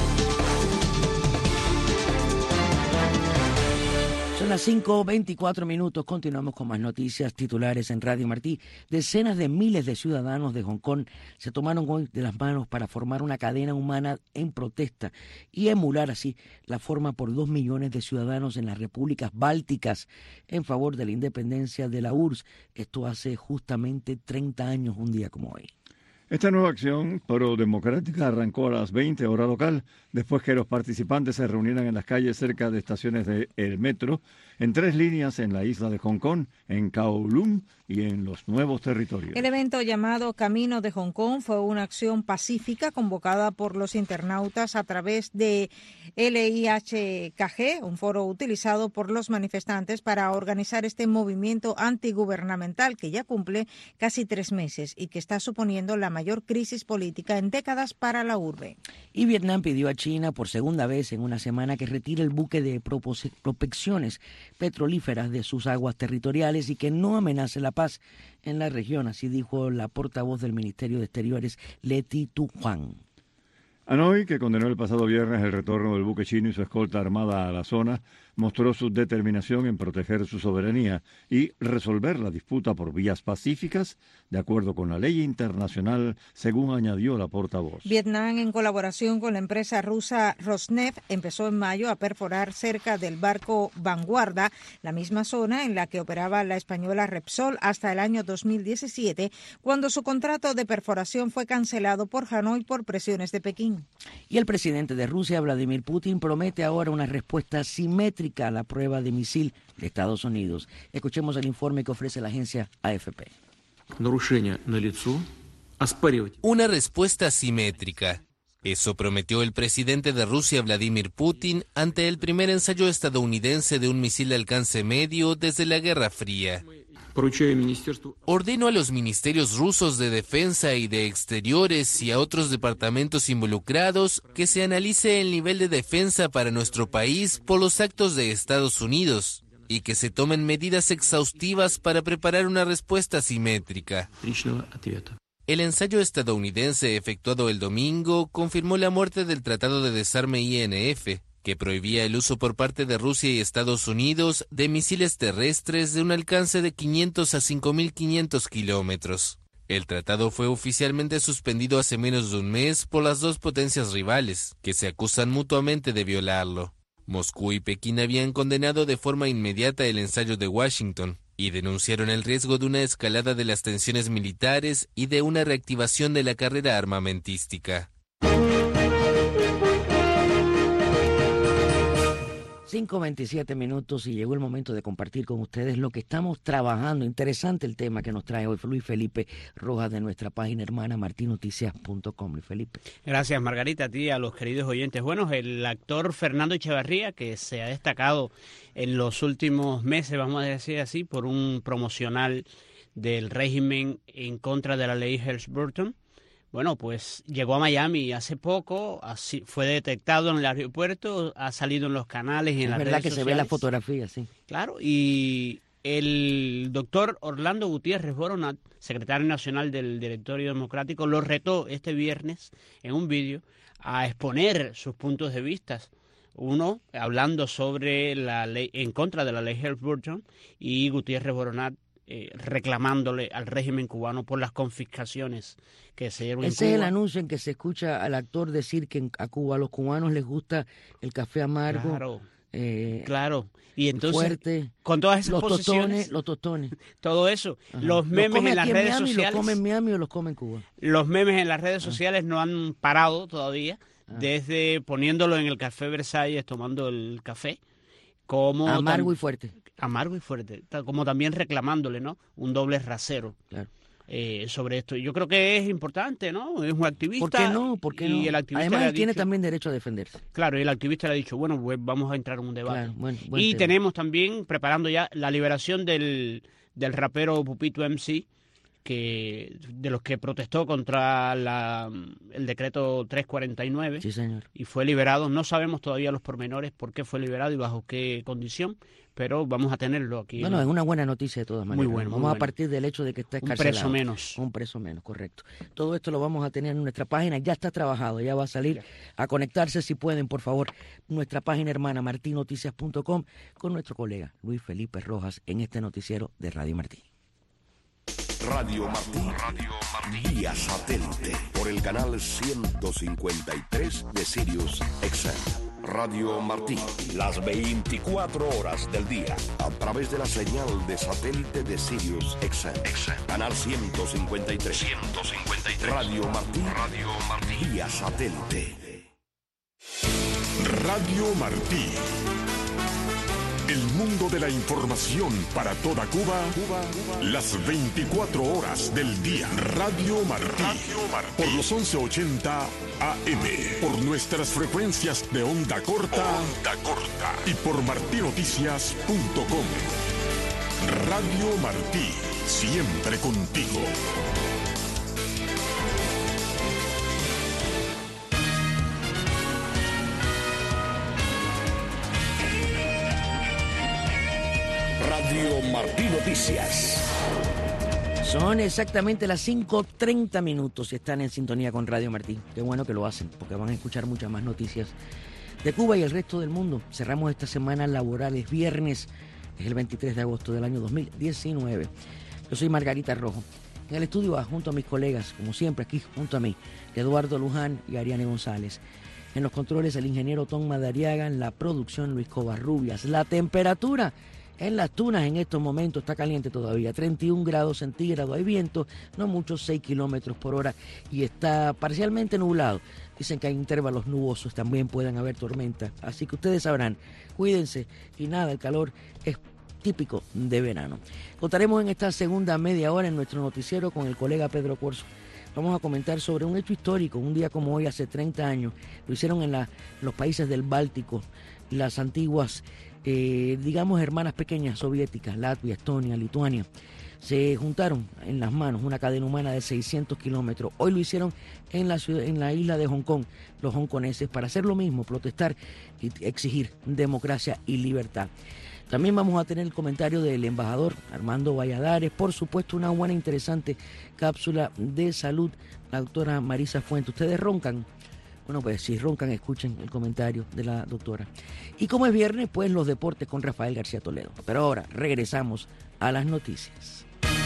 Son las 5:24 minutos. Continuamos con más noticias titulares en Radio Martí. Decenas de miles de ciudadanos de Hong Kong se tomaron hoy de las manos para formar una cadena humana en protesta y emular así la forma por 2 millones de ciudadanos en las repúblicas bálticas en favor de la independencia de la URSS. Esto hace justamente 30 años, un día como hoy. Esta nueva acción pro-democrática arrancó a las 20 horas local, después que los participantes se reunieran en las calles cerca de estaciones del metro, en 3 líneas en la isla de Hong Kong, en Kowloon y en los nuevos territorios. El evento llamado Camino de Hong Kong fue una acción pacífica convocada por los internautas a través de LIHKG, un foro utilizado por los manifestantes para organizar este movimiento antigubernamental que ya cumple casi 3 meses y que está suponiendo la mayor crisis política en décadas para la urbe. Y Vietnam pidió a China por segunda vez en una semana que retire el buque de prospecciones petrolíferas de sus aguas territoriales y que no amenace la paz en la región, así dijo la portavoz del Ministerio de Exteriores, Leti Tu Huang. Hanoi, que condenó el pasado viernes el retorno del buque chino y su escolta armada a la zona, mostró su determinación en proteger su soberanía y resolver la disputa por vías pacíficas, de acuerdo con la ley internacional, según añadió la portavoz. Vietnam, en colaboración con la empresa rusa Rosneft, empezó en mayo a perforar cerca del barco Vanguardia, la misma zona en la que operaba la española Repsol hasta el año 2017, cuando su contrato de perforación fue cancelado por Hanoi por presiones de Pekín. Y el presidente de Rusia, Vladimir Putin, promete ahora una respuesta simétrica a la prueba de misil de Estados Unidos. Escuchemos el informe que ofrece la agencia AFP. Una respuesta simétrica. Eso prometió el presidente de Rusia, Vladimir Putin, ante el primer ensayo estadounidense de un misil de alcance medio desde la Guerra Fría. Ordeno a los ministerios rusos de Defensa y de Exteriores y a otros departamentos involucrados que se analice el nivel de defensa para nuestro país por los actos de Estados Unidos y que se tomen medidas exhaustivas para preparar una respuesta simétrica. El ensayo estadounidense efectuado el domingo confirmó la muerte del Tratado de Desarme INF, que prohibía el uso por parte de Rusia y Estados Unidos de misiles terrestres de un alcance de 500 a 5.500 kilómetros. El tratado fue oficialmente suspendido hace menos de un mes por las dos potencias rivales, que se acusan mutuamente de violarlo. Moscú y Pekín habían condenado de forma inmediata el ensayo de Washington y denunciaron el riesgo de una escalada de las tensiones militares y de una reactivación de la carrera armamentística. 5:27 minutos y llegó el momento de compartir con ustedes lo que estamos trabajando. Interesante el tema que nos trae hoy Luis Felipe Rojas de nuestra página hermana martinoticias.com. Luis Felipe. Gracias, Margarita, a ti y a los queridos oyentes. Bueno, el actor Fernando Echevarría, que se ha destacado en los últimos meses, vamos a decir así, por un promocional del régimen en contra de la ley Helms-Burton. Bueno, pues llegó a Miami hace poco, así fue detectado en el aeropuerto, ha salido en los canales y en las redes sociales. Es verdad que se ve la fotografía, sí. Claro, y el doctor Orlando Gutiérrez Boronat, secretario nacional del Directorio Democrático, lo retó este viernes en un vídeo a exponer sus puntos de vista. Uno, hablando sobre la ley, en contra de la ley Helms-Burton, y Gutiérrez Boronat reclamándole al régimen cubano por las confiscaciones que se dieron en Cuba. Ese es el anuncio en que se escucha al actor decir que a Cuba, a los cubanos les gusta el café amargo. Claro, claro. Y entonces, fuerte, con todas esas posiciones, los tostones. Todo eso, ajá, los memes en las redes sociales. ¿Los comen en Miami o los comen en Cuba? Los memes en las redes sociales no han parado todavía, desde poniéndolo en el Café Versalles, tomando el café. Como amargo y fuerte. Amargo y fuerte, como también reclamándole, ¿no? Un doble rasero. Claro. Sobre esto. Yo creo que es importante, ¿no? Es un activista. ¿Por qué no? ¿Por qué no? El activista además, él tiene dicho, también derecho a defenderse. Claro, y el activista le ha dicho, bueno, pues vamos a entrar en un debate. Claro, buen y tema. tenemos también, preparando ya la liberación del rapero Pupito MC, que de los que protestó contra el decreto 349. Sí, señor. Y fue liberado. No sabemos todavía los pormenores, por qué fue liberado y bajo qué condición, pero vamos a tenerlo aquí. Bueno, es una buena noticia de todas maneras. Muy bueno. Vamos a partir del hecho de que está escarcelado. Un preso menos. Un preso menos, correcto. Todo esto lo vamos a tener en nuestra página. Ya está trabajado, ya va a salir a conectarse, si pueden, por favor, nuestra página hermana martinoticias.com con nuestro colega Luis Felipe Rojas en este noticiero de Radio Martí. Radio Martí, vía satélite, por el canal 153 de Sirius XM. Radio Martí. Las 24 horas del día. A través de la señal de satélite de Sirius XM. Canal 153. Radio Martí. Vía satélite. Radio Martí. El mundo de la información para toda Cuba, las 24 horas del día. Radio Martí. Por los 1180 AM. Por nuestras frecuencias de onda corta. Y por martinoticias.com. Radio Martí. Siempre contigo. Radio Martí Noticias. Son exactamente las 5:30 minutos y están en sintonía con Radio Martí. Qué bueno que lo hacen, porque van a escuchar muchas más noticias de Cuba y el resto del mundo. Cerramos esta semana laboral, es viernes, es el 23 de agosto del año 2019. Yo soy Margarita Rojo. En el estudio junto a mis colegas, como siempre aquí junto a mí, Eduardo Luján y Ariane González. En los controles el ingeniero Tom Madariaga, en la producción Luis Covarrubias. La temperatura en Las Tunas en estos momentos está caliente todavía, 31 grados centígrados, hay viento, no mucho, 6 kilómetros por hora y está parcialmente nublado. Dicen que hay intervalos nubosos, también pueden haber tormentas, así que ustedes sabrán, cuídense y nada, el calor es típico de verano. Contaremos en esta segunda media hora en nuestro noticiero con el colega Pedro Corso. Vamos a comentar sobre un hecho histórico, un día como hoy, hace 30 años, lo hicieron en los países del Báltico, las antiguas digamos hermanas pequeñas soviéticas, Latvia, Estonia, Lituania, se juntaron en las manos una cadena humana de 600 kilómetros. Hoy lo hicieron en la isla de Hong Kong, los hongkoneses, para hacer lo mismo, protestar y exigir democracia y libertad. También vamos a tener el comentario del embajador Armando Valladares, por supuesto una buena interesante cápsula de salud, la doctora Marisa Fuentes. ¿Ustedes roncan? Bueno, pues si roncan, escuchen el comentario de la doctora. Y como es viernes, pues los deportes con Rafael García Toledo. Pero ahora regresamos a las noticias.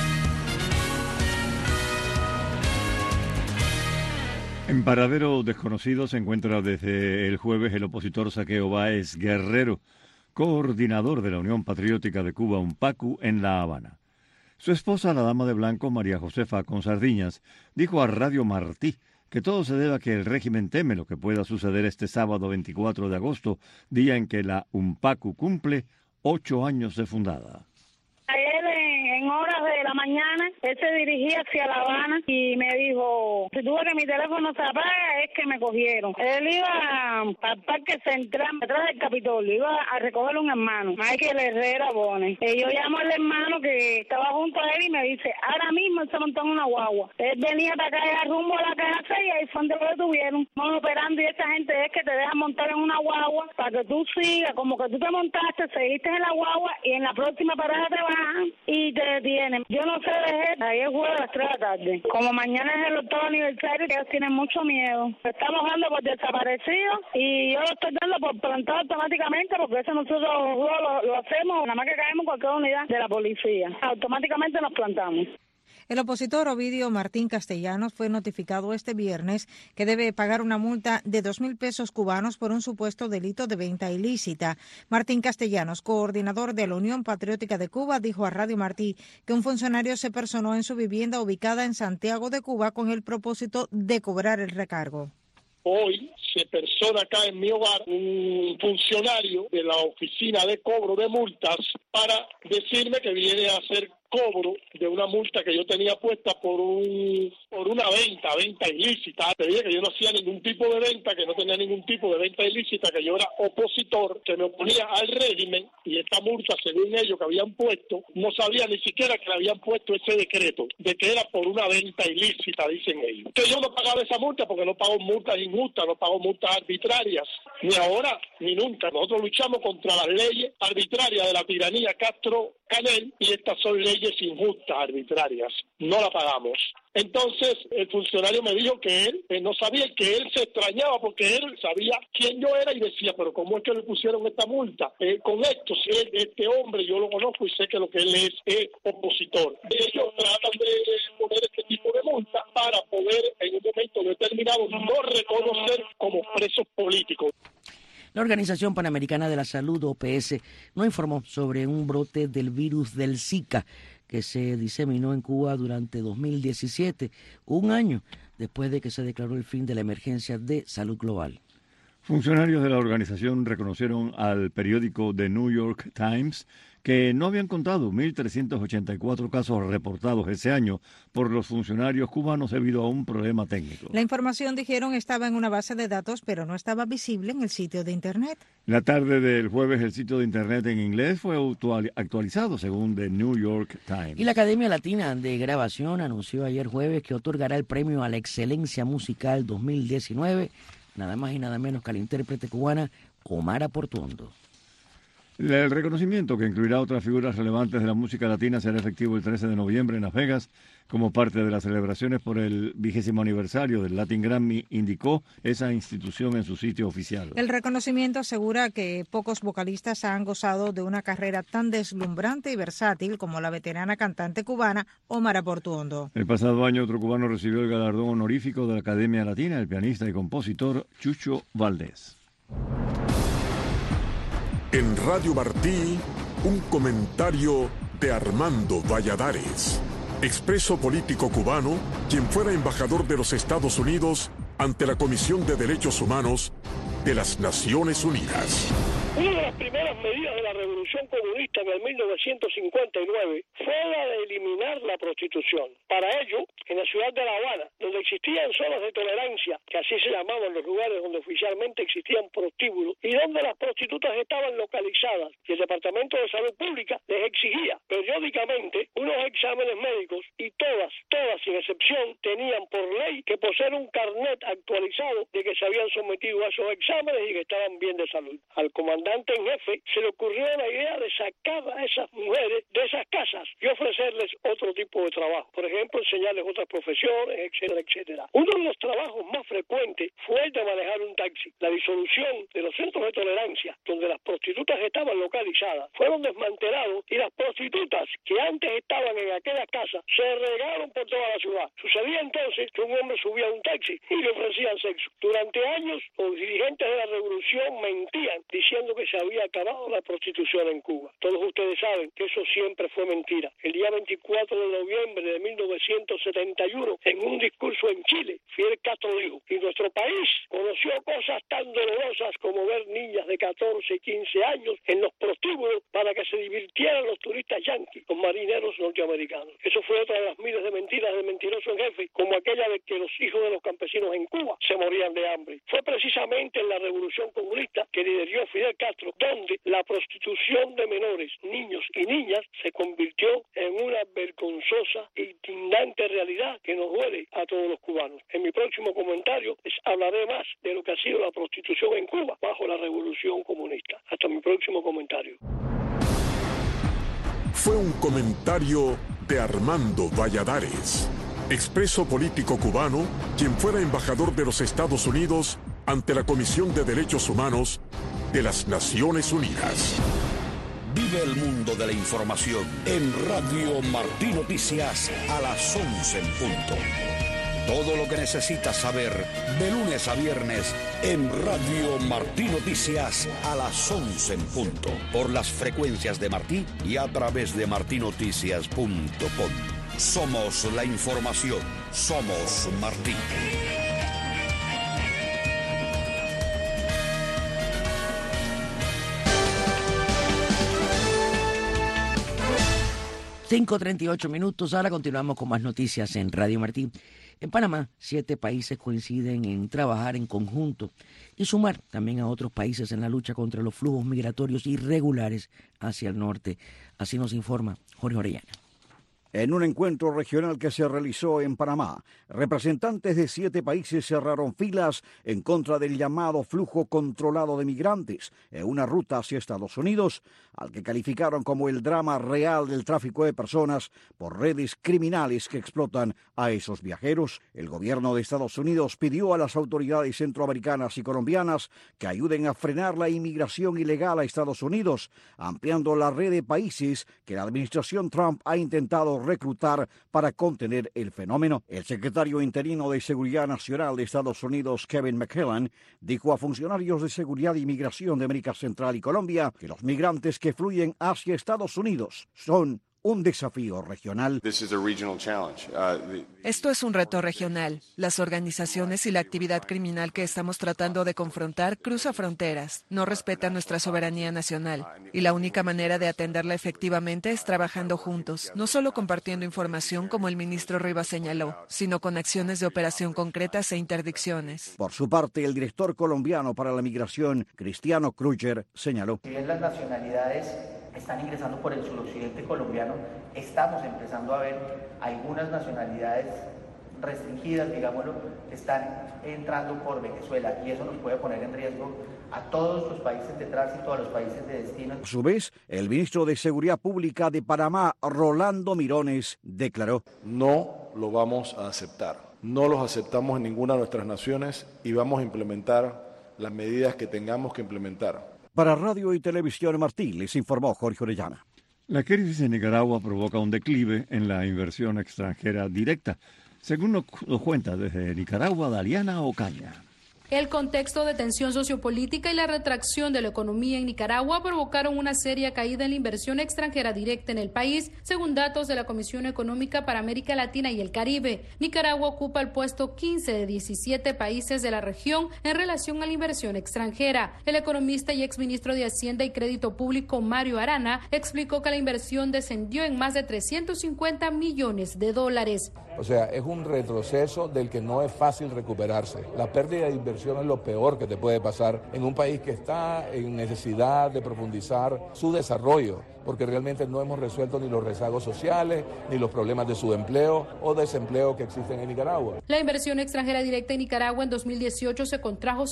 En paradero desconocido se encuentra desde el jueves el opositor Zaqueo Báez Guerrero, coordinador de la Unión Patriótica de Cuba, UNPACU, en La Habana. Su esposa, la dama de blanco, María Josefa Consardiñas, dijo a Radio Martí que todo se debe a que el régimen teme lo que pueda suceder este sábado 24 de agosto, día en que la UNPACU cumple 8 años de fundada. Él en horas de la mañana, él se dirigía hacia La Habana y me dijo, si tuve que mi teléfono se apaga es que me cogieron. Él iba al Parque Central, detrás del Capitolio, iba a recoger un hermano, Michael Herrera Bones. Yo llamo al hermano que estaba junto a él y me dice, ahora mismo él se montó en una guagua. Él venía para acá rumbo a la casa y ahí fue donde lo detuvieron. Vamos operando y esa gente es que te dejan montar en una guagua para que tú sigas, como que tú te montaste, seguiste en la guagua y en la próxima parada te bajan y te detienen. Yo no sé de él, ahí es jueves a las 3 de la tarde. Como mañana es el octavo aniversario, ellos tienen mucho miedo. Estamos dando por desaparecidos y yo lo estoy dando por plantado automáticamente porque eso nosotros lo hacemos, nada más que caemos en cualquier unidad de la policía. Automáticamente nos plantamos. El opositor Ovidio Martín Castellanos fue notificado este viernes que debe pagar una multa de 2.000 pesos cubanos por un supuesto delito de venta ilícita. Martín Castellanos, coordinador de la Unión Patriótica de Cuba, dijo a Radio Martí que un funcionario se personó en su vivienda ubicada en Santiago de Cuba con el propósito de cobrar el recargo. Hoy se persona acá en mi hogar un funcionario de la oficina de cobro de multas para decirme que viene a hacer cobro de una multa que yo tenía puesta por una venta ilícita. Te dije que yo no hacía ningún tipo de venta, que no tenía ningún tipo de venta ilícita, que yo era opositor, que me oponía al régimen, y esta multa, según ellos que habían puesto, no sabía ni siquiera que le habían puesto ese decreto, de que era por una venta ilícita, dicen ellos. Que yo no pagaba esa multa porque no pago multas injustas, no pago multas arbitrarias, ni ahora ni nunca. Nosotros luchamos contra las leyes arbitrarias de la tiranía Castro-Canel, y estas son leyes injustas, arbitrarias. No la pagamos. Entonces el funcionario me dijo que él no sabía, que él se extrañaba porque él sabía quién yo era y decía, pero ¿cómo es que le pusieron esta multa? Con esto, este hombre yo lo conozco y sé que lo que él es opositor. Ellos tratan de poner este tipo de multa para poder en un momento determinado no reconocer como presos políticos. La Organización Panamericana de la Salud, OPS, no informó sobre un brote del virus del Zika que se diseminó en Cuba durante 2017, un año después de que se declaró el fin de la emergencia de salud global. Funcionarios de la organización reconocieron al periódico The New York Times que no habían contado 1.384 casos reportados ese año por los funcionarios cubanos debido a un problema técnico. La información, dijeron, estaba en una base de datos, pero no estaba visible en el sitio de Internet. La tarde del jueves, el sitio de Internet en inglés fue actualizado según The New York Times. Y la Academia Latina de Grabación anunció ayer jueves que otorgará el premio a la excelencia musical 2019, nada más y nada menos que a la intérprete cubana Omara Portuondo. El reconocimiento, que incluirá otras figuras relevantes de la música latina, será efectivo el 13 de noviembre en Las Vegas como parte de las celebraciones por el 20º aniversario del Latin Grammy, indicó esa institución en su sitio oficial. El reconocimiento asegura que pocos vocalistas han gozado de una carrera tan deslumbrante y versátil como la veterana cantante cubana Omara Portuondo. El pasado año otro cubano recibió el galardón honorífico de la Academia Latina, el pianista y compositor Chucho Valdés. En Radio Martí, un comentario de Armando Valladares, expreso político cubano, quien fuera embajador de los Estados Unidos ante la Comisión de Derechos Humanos de las Naciones Unidas. Una de las primeras medidas de la Revolución Comunista en el 1959 fue la de eliminar la prostitución. Para ello, en la ciudad de La Habana, donde existían zonas de tolerancia, que así se llamaban los lugares donde oficialmente existían prostíbulos, y donde las prostitutas estaban localizadas, y el Departamento de Salud Pública les exigía periódicamente unos exámenes médicos, y todas sin excepción, tenían por ley que poseer un carnet actualizado de que se habían sometido a esos exámenes y que estaban bien de salud. Al comandante en jefe se le ocurrió la idea de sacar a esas mujeres de esas casas y ofrecerles otro tipo de trabajo, por ejemplo, enseñarles otras profesiones, etcétera, etcétera. Uno de los trabajos más frecuentes fue el de manejar un taxi. La disolución de los centros de tolerancia, donde las prostitutas estaban localizadas, fueron desmantelados y las prostitutas que antes estaban en aquella casa se regaron por toda la ciudad. Sucedía entonces que un hombre subía a un taxi y le ofrecían sexo. Durante años, los dirigentes de la revolución mentían diciendo que se había acabado la prostitución en Cuba. Todos ustedes saben que eso siempre fue mentira. El día 24 de noviembre de 1971, en un discurso en Chile, Fidel Castro dijo: y nuestro país conoció cosas tan dolorosas como ver niñas de 14 y 15 años en los prostíbulos para que se divirtieran los turistas yanquis, los marineros norteamericanos. Eso fue otra de las miles de mentiras del mentiroso en jefe, como aquella de que los hijos de los campesinos en Cuba se morían de hambre. Fue precisamente en la revolución comunista que lideró Fidel Castro donde la prostitución de menores, niños y niñas se convirtió en una vergonzosa e indignante realidad que nos duele a todos los cubanos. En mi próximo comentario les hablaré más de lo que ha sido la prostitución en Cuba bajo la revolución comunista. Hasta mi próximo comentario. Fue un comentario de Armando Valladares, expreso político cubano, quien fuera embajador de los Estados Unidos ante la Comisión de Derechos Humanos de las Naciones Unidas. Vive el mundo de la información en Radio Martí Noticias a las 11 en punto. Todo lo que necesitas saber de lunes a viernes en Radio Martí Noticias a las 11 en punto. Por las frecuencias de Martí y a través de martinoticias.com. Somos la información. Somos Martí. (5:38). Ahora continuamos con más noticias en Radio Martí. En Panamá, 7 países coinciden en trabajar en conjunto y sumar también a otros países en la lucha contra los flujos migratorios irregulares hacia el norte. Así nos informa Jorge Orellana. En un encuentro regional que se realizó en Panamá, representantes de 7 países cerraron filas en contra del llamado flujo controlado de migrantes en una ruta hacia Estados Unidos, al que calificaron como el drama real del tráfico de personas por redes criminales que explotan a esos viajeros. El gobierno de Estados Unidos pidió a las autoridades centroamericanas y colombianas que ayuden a frenar la inmigración ilegal a Estados Unidos, ampliando la red de países que la administración Trump ha intentado reclutar para contener el fenómeno. El secretario interino de Seguridad Nacional de Estados Unidos, Kevin McKellen, dijo a funcionarios de seguridad e inmigración de América Central y Colombia que los migrantes que fluyen hacia Estados Unidos son un desafío regional. Esto es un reto regional. Las organizaciones y la actividad criminal que estamos tratando de confrontar cruza fronteras, no respeta nuestra soberanía nacional. Y la única manera de atenderla efectivamente es trabajando juntos, no solo compartiendo información como el ministro Rivas señaló, sino con acciones de operación concretas e interdicciones. Por su parte, el director colombiano para la migración, Cristiano Kruger, señaló: si bien las nacionalidades están ingresando por el suroccidente colombiano, estamos empezando a ver algunas nacionalidades restringidas, digámoslo, que están entrando por Venezuela, y eso nos puede poner en riesgo a todos los países de tránsito, a los países de destino. A su vez, el ministro de Seguridad Pública de Panamá, Rolando Mirones, declaró: no lo vamos a aceptar, no los aceptamos en ninguna de nuestras naciones y vamos a implementar las medidas que tengamos que implementar. Para Radio y Televisión Martí, les informó Jorge Orellana. La crisis en Nicaragua provoca un declive en la inversión extranjera directa, según nos cuenta desde Nicaragua Daliana Ocaña. El contexto de tensión sociopolítica y la retracción de la economía en Nicaragua provocaron una seria caída en la inversión extranjera directa en el país, según datos de la Comisión Económica para América Latina y el Caribe. Nicaragua ocupa el puesto 15 de 17 países de la región en relación a la inversión extranjera. El economista y exministro de Hacienda y Crédito Público, Mario Arana, explicó que la inversión descendió en más de $350 millones. O sea, es un retroceso del que no es fácil recuperarse. La pérdida de inversión es lo peor que te puede pasar en un país que está en necesidad de profundizar su desarrollo, porque realmente no hemos resuelto ni los rezagos sociales, ni los problemas de subempleo o desempleo que existen en Nicaragua. La inversión extranjera directa en Nicaragua en 2018 se contrajo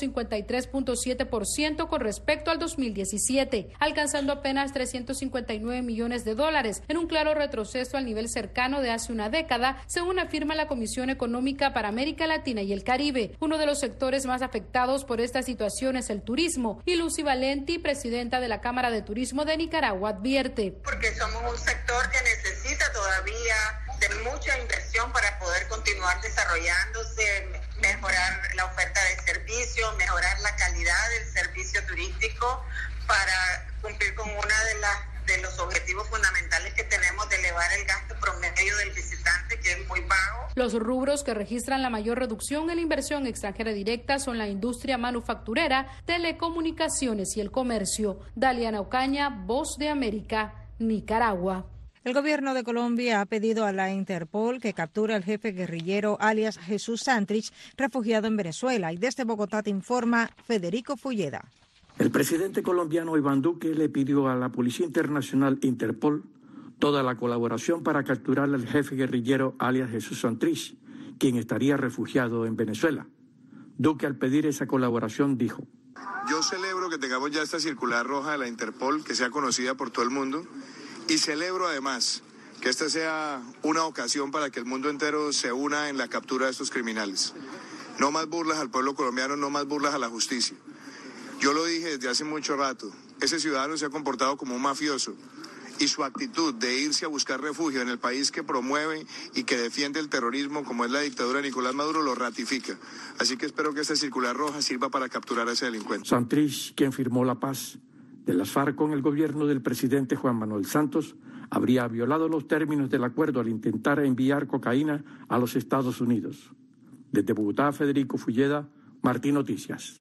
53.7% con respecto al 2017, alcanzando apenas $359 millones, en un claro retroceso al nivel cercano de hace una década, según afirma la Comisión Económica para América Latina y el Caribe. Uno de los sectores más afectados por esta situación es el turismo, y Lucy Valenti, presidenta de la Cámara de Turismo de Nicaragua, advierte: porque somos un sector que necesita todavía de mucha inversión para poder continuar desarrollándose, mejorar la oferta de servicios, mejorar la calidad del servicio turístico para cumplir con una de los objetivos fundamentales que tenemos de elevar el gasto promedio del visitante, que es muy bajo. Los rubros que registran la mayor reducción en la inversión extranjera directa son la industria manufacturera, telecomunicaciones y el comercio. Daliana Ocaña, Voz de América, Nicaragua. El gobierno de Colombia ha pedido a la Interpol que capture al jefe guerrillero alias Jesús Santrich, refugiado en Venezuela. Y desde Bogotá te informa Federico Fulleda. El presidente colombiano Iván Duque le pidió a la Policía Internacional Interpol toda la colaboración para capturar al jefe guerrillero alias Jesús Santrich, quien estaría refugiado en Venezuela. Duque, al pedir esa colaboración, dijo: yo celebro que tengamos ya esta circular roja de la Interpol, que sea conocida por todo el mundo, y celebro además que esta sea una ocasión para que el mundo entero se una en la captura de estos criminales. No más burlas al pueblo colombiano, no más burlas a la justicia. Yo lo dije desde hace mucho rato, ese ciudadano se ha comportado como un mafioso y su actitud de irse a buscar refugio en el país que promueve y que defiende el terrorismo, como es la dictadura de Nicolás Maduro, lo ratifica. Así que espero que esta circular roja sirva para capturar a ese delincuente. Santrich, quien firmó la paz de las FARC con el gobierno del presidente Juan Manuel Santos, habría violado los términos del acuerdo al intentar enviar cocaína a los Estados Unidos. Desde Bogotá, Federico Fulleda, Martí Noticias.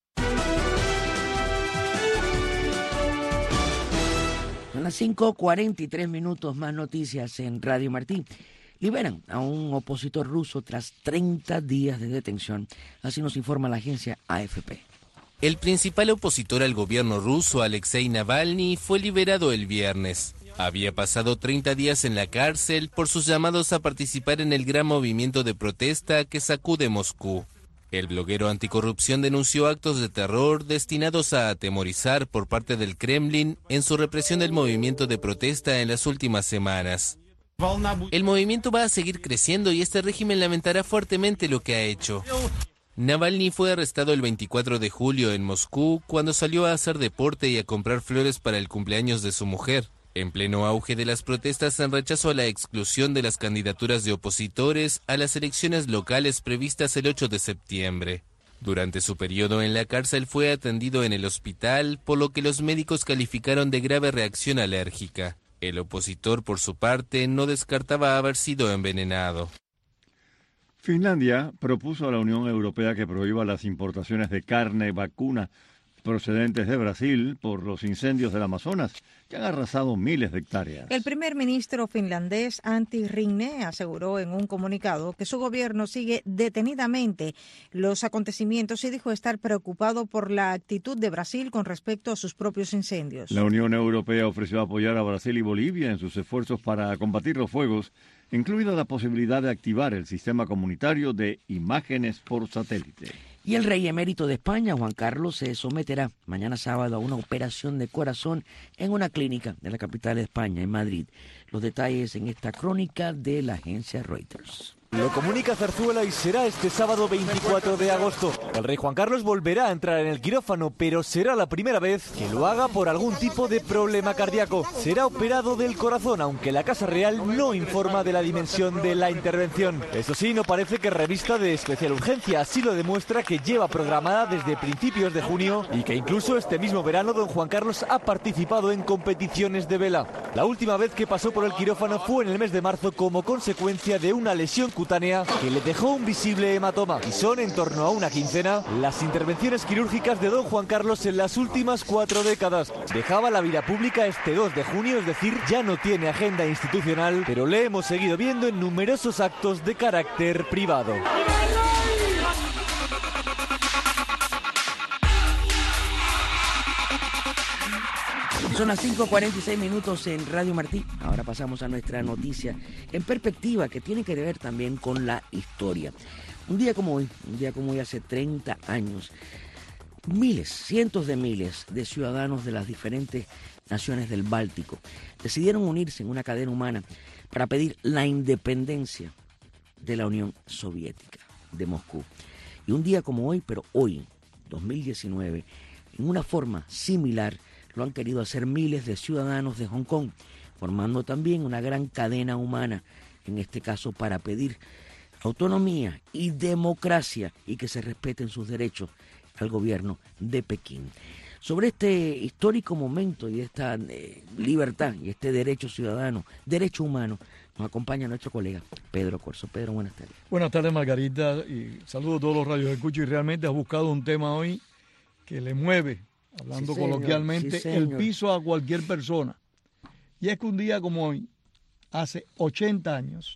Son las 5:43 más noticias en Radio Martí. Liberan a un opositor ruso tras 30 días de detención. Así nos informa la agencia AFP. El principal opositor al gobierno ruso, Alexei Navalny, fue liberado el viernes. Había pasado 30 días en la cárcel por sus llamados a participar en el gran movimiento de protesta que sacude Moscú. El bloguero anticorrupción denunció actos de terror destinados a atemorizar por parte del Kremlin en su represión del movimiento de protesta en las últimas semanas. El movimiento va a seguir creciendo y este régimen lamentará fuertemente lo que ha hecho. Navalny fue arrestado el 24 de julio en Moscú cuando salió a hacer deporte y a comprar flores para el cumpleaños de su mujer. En pleno auge de las protestas en rechazo a la exclusión de las candidaturas de opositores a las elecciones locales previstas el 8 de septiembre. Durante su periodo en la cárcel fue atendido en el hospital, por lo que los médicos calificaron de grave reacción alérgica. El opositor, por su parte, no descartaba haber sido envenenado. Finlandia propuso a la Unión Europea que prohíba las importaciones de carne vacuna procedentes de Brasil por los incendios del Amazonas, que han arrasado miles de hectáreas. El primer ministro finlandés Antti Rinne aseguró en un comunicado que su gobierno sigue detenidamente los acontecimientos y dijo estar preocupado por la actitud de Brasil con respecto a sus propios incendios. La Unión Europea ofreció apoyar a Brasil y Bolivia en sus esfuerzos para combatir los fuegos, incluida la posibilidad de activar el sistema comunitario de imágenes por satélite. Y el rey emérito de España, Juan Carlos, se someterá mañana sábado a una operación de corazón en una clínica de la capital de España, en Madrid. Los detalles en esta crónica de la agencia Reuters. Lo comunica Zarzuela y será este sábado 24 de agosto. El rey Juan Carlos volverá a entrar en el quirófano, pero será la primera vez que lo haga por algún tipo de problema cardíaco. Será operado del corazón, aunque la Casa Real no informa de la dimensión de la intervención. Eso sí, no parece que revista de especial urgencia, así lo demuestra que lleva programada desde principios de junio y que incluso este mismo verano don Juan Carlos ha participado en competiciones de vela. La última vez que pasó por el quirófano fue en el mes de marzo como consecuencia de una lesión cutánea que le dejó un visible hematoma, y son en torno a una quincena las intervenciones quirúrgicas de don Juan Carlos en las últimas 4 décadas. Dejaba la vida pública este 2 de junio, es decir, ya no tiene agenda institucional, pero le hemos seguido viendo en numerosos actos de carácter privado. Son las 5:46 minutos en Radio Martí. Ahora pasamos a nuestra noticia en perspectiva, que tiene que ver también con la historia. Un día como hoy hace 30 años, cientos de miles de ciudadanos de las diferentes naciones del Báltico decidieron unirse en una cadena humana para pedir la independencia de la Unión Soviética, de Moscú. Y un día como hoy, pero hoy, 2019, en una forma similar, lo han querido hacer miles de ciudadanos de Hong Kong, formando también una gran cadena humana, en este caso para pedir autonomía y democracia y que se respeten sus derechos al gobierno de Pekín. Sobre este histórico momento y esta libertad y este derecho ciudadano, derecho humano, nos acompaña nuestro colega Pedro Corso. Pedro, buenas tardes. Buenas tardes, Margarita, y saludo a todos los radioescuchos. Y realmente has buscado un tema hoy que le mueve, hablando coloquialmente, el piso a cualquier persona. Y es que un día como hoy, hace 80 años,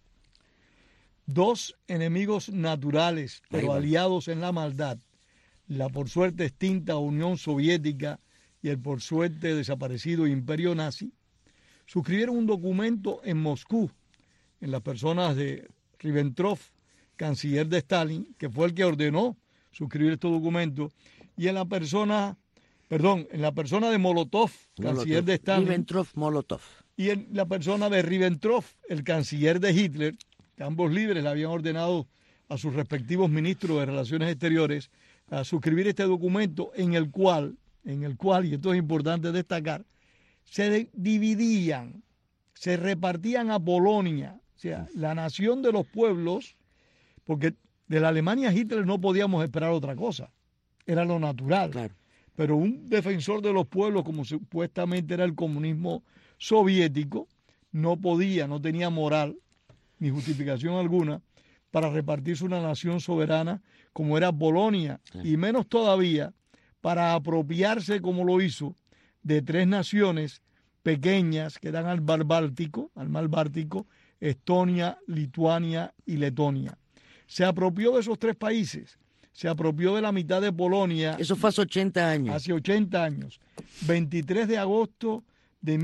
dos enemigos naturales, pero aliados en la maldad, la por suerte extinta Unión Soviética y el por suerte desaparecido Imperio Nazi, suscribieron un documento en Moscú, en las personas de Ribbentrop, canciller de Stalin, que fue el que ordenó suscribir este documento, y en la persona de Molotov, canciller de Stalin. Ribbentrop-Molotov. Y en la persona de Ribbentrop, el canciller de Hitler, que ambos líderes le habían ordenado a sus respectivos ministros de Relaciones Exteriores a suscribir este documento en el cual, y esto es importante destacar, se dividían, se repartían a Polonia, o sea, la nación de los pueblos, porque de la Alemania Hitler no podíamos esperar otra cosa. Era lo natural. Claro. Pero un defensor de los pueblos, como supuestamente era el comunismo soviético, no tenía moral ni justificación alguna para repartirse una nación soberana como era Polonia, y menos todavía para apropiarse, como lo hizo, de 3 naciones pequeñas que dan al mar Báltico, Estonia, Lituania y Letonia. Se apropió de esos 3 países. Se apropió de la mitad de Polonia. Eso fue hace 80 años. Hace 80 años. 23 de agosto de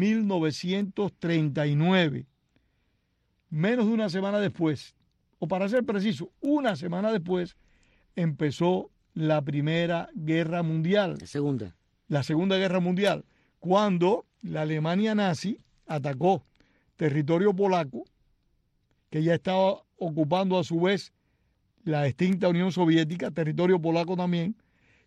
1939. Menos de una semana después, o para ser preciso, una semana después, empezó la Primera Guerra Mundial. La Segunda Guerra Mundial, cuando la Alemania nazi atacó territorio polaco, que ya estaba ocupando a su vez la extinta Unión Soviética, territorio polaco también,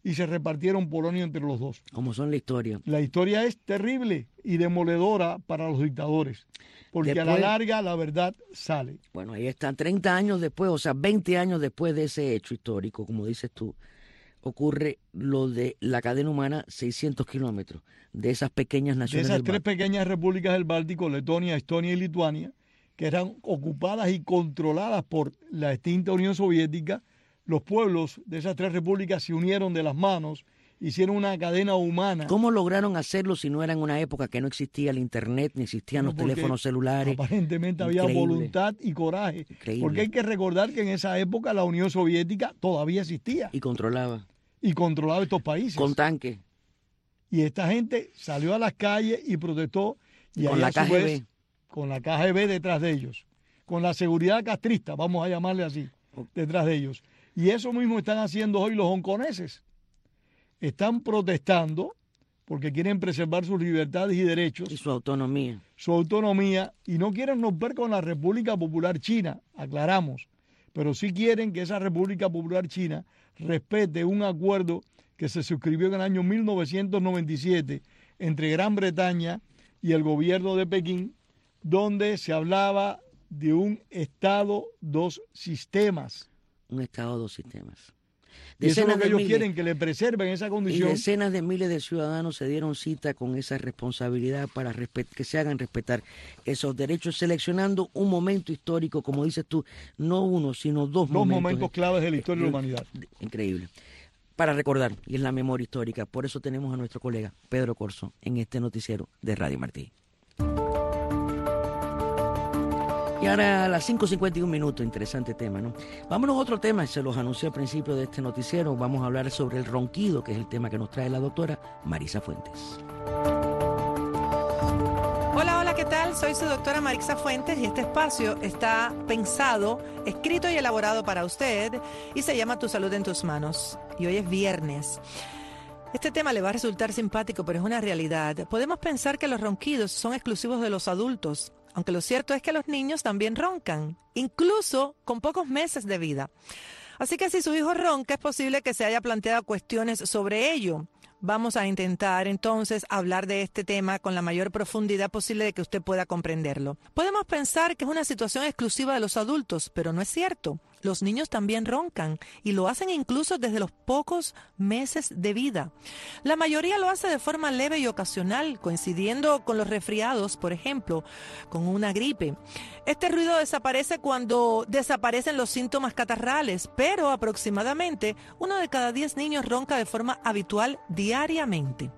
y se repartieron polonio entre los dos. Como son la historia. La historia es terrible y demoledora para los dictadores, porque después, a la larga la verdad sale. Bueno, ahí están, 30 años después, o sea, 20 años después de ese hecho histórico, como dices tú, ocurre lo de la cadena humana, 600 kilómetros, de esas pequeñas naciones. De esas tres pequeñas repúblicas del Báltico, Letonia, Estonia y Lituania, que eran ocupadas y controladas por la extinta Unión Soviética. Los pueblos de esas tres repúblicas se unieron de las manos, hicieron una cadena humana. ¿Cómo lograron hacerlo si no era en una época que no existía el internet, ni existían los teléfonos celulares? Aparentemente había voluntad y coraje. Increíble. Porque hay que recordar que en esa época la Unión Soviética todavía existía. Y controlaba. Y controlaba estos países. Con tanques. Y esta gente salió a las calles y protestó. Y con la KGB. Con la KGB detrás de ellos. Con la seguridad castrista, vamos a llamarle así, detrás de ellos. Y eso mismo están haciendo hoy los hongkoneses. Están protestando porque quieren preservar sus libertades y derechos. Y su autonomía. Su autonomía, y no quieren romper con la República Popular China, aclaramos. Pero sí quieren que esa República Popular China respete un acuerdo que se suscribió en el año 1997 entre Gran Bretaña y el gobierno de Pekín, donde se hablaba de un Estado, dos sistemas. Un Estado, dos sistemas. Y eso es lo que ellos quieren, que le preserven esa condición. Y decenas de miles de ciudadanos se dieron cita con esa responsabilidad para que se hagan respetar esos derechos, seleccionando un momento histórico, como dices tú, no uno, sino dos momentos claves de la historia de la humanidad. Increíble. Para recordar, y es la memoria histórica. Por eso tenemos a nuestro colega Pedro Corzo en este noticiero de Radio Martí. Y ahora a las 5:51, interesante tema, ¿no? Vámonos a otro tema, se los anuncié al principio de este noticiero. Vamos a hablar sobre el ronquido, que es el tema que nos trae la doctora Marisa Fuentes. Hola, ¿qué tal? Soy su doctora Marisa Fuentes y este espacio está pensado, escrito y elaborado para usted y se llama Tu Salud en Tus Manos. Y hoy es viernes. Este tema le va a resultar simpático, pero es una realidad. Podemos pensar que los ronquidos son exclusivos de los adultos, aunque lo cierto es que los niños también roncan, incluso con pocos meses de vida. Así que si su hijo ronca, es posible que se haya planteado cuestiones sobre ello. Vamos a intentar entonces hablar de este tema con la mayor profundidad posible de que usted pueda comprenderlo. Podemos pensar que es una situación exclusiva de los adultos, pero no es cierto. Los niños también roncan y lo hacen incluso desde los pocos meses de vida. La mayoría lo hace de forma leve y ocasional, coincidiendo con los resfriados, por ejemplo, con una gripe. Este ruido desaparece cuando desaparecen los síntomas catarrales, pero aproximadamente 1 de cada 10 niños ronca de forma habitual diariamente.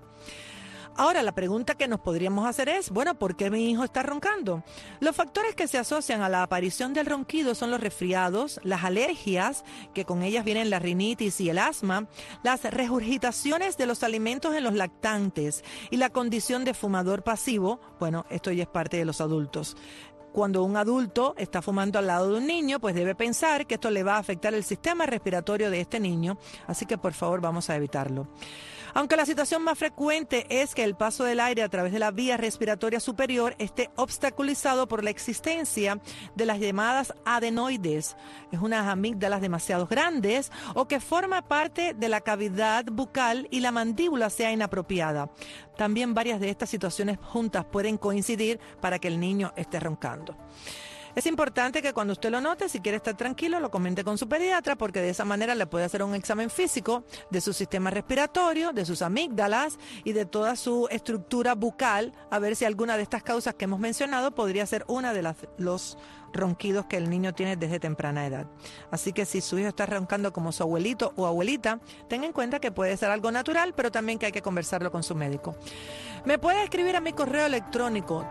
Ahora, la pregunta que nos podríamos hacer es, bueno, ¿por qué mi hijo está roncando? Los factores que se asocian a la aparición del ronquido son los resfriados, las alergias, que con ellas vienen la rinitis y el asma, las regurgitaciones de los alimentos en los lactantes y la condición de fumador pasivo. Bueno, esto ya es parte de los adultos. Cuando un adulto está fumando al lado de un niño, pues debe pensar que esto le va a afectar el sistema respiratorio de este niño, así que por favor vamos a evitarlo. Aunque la situación más frecuente es que el paso del aire a través de la vía respiratoria superior esté obstaculizado por la existencia de las llamadas adenoides, es unas amígdalas demasiado grandes o que forma parte de la cavidad bucal y la mandíbula sea inapropiada. También varias de estas situaciones juntas pueden coincidir para que el niño esté roncando. Es importante que cuando usted lo note, si quiere estar tranquilo, lo comente con su pediatra, porque de esa manera le puede hacer un examen físico de su sistema respiratorio, de sus amígdalas y de toda su estructura bucal, a ver si alguna de estas causas que hemos mencionado podría ser una de los ronquidos que el niño tiene desde temprana edad. Así que si su hijo está roncando como su abuelito o abuelita, tenga en cuenta que puede ser algo natural, pero también que hay que conversarlo con su médico. Me puede escribir a mi correo electrónico,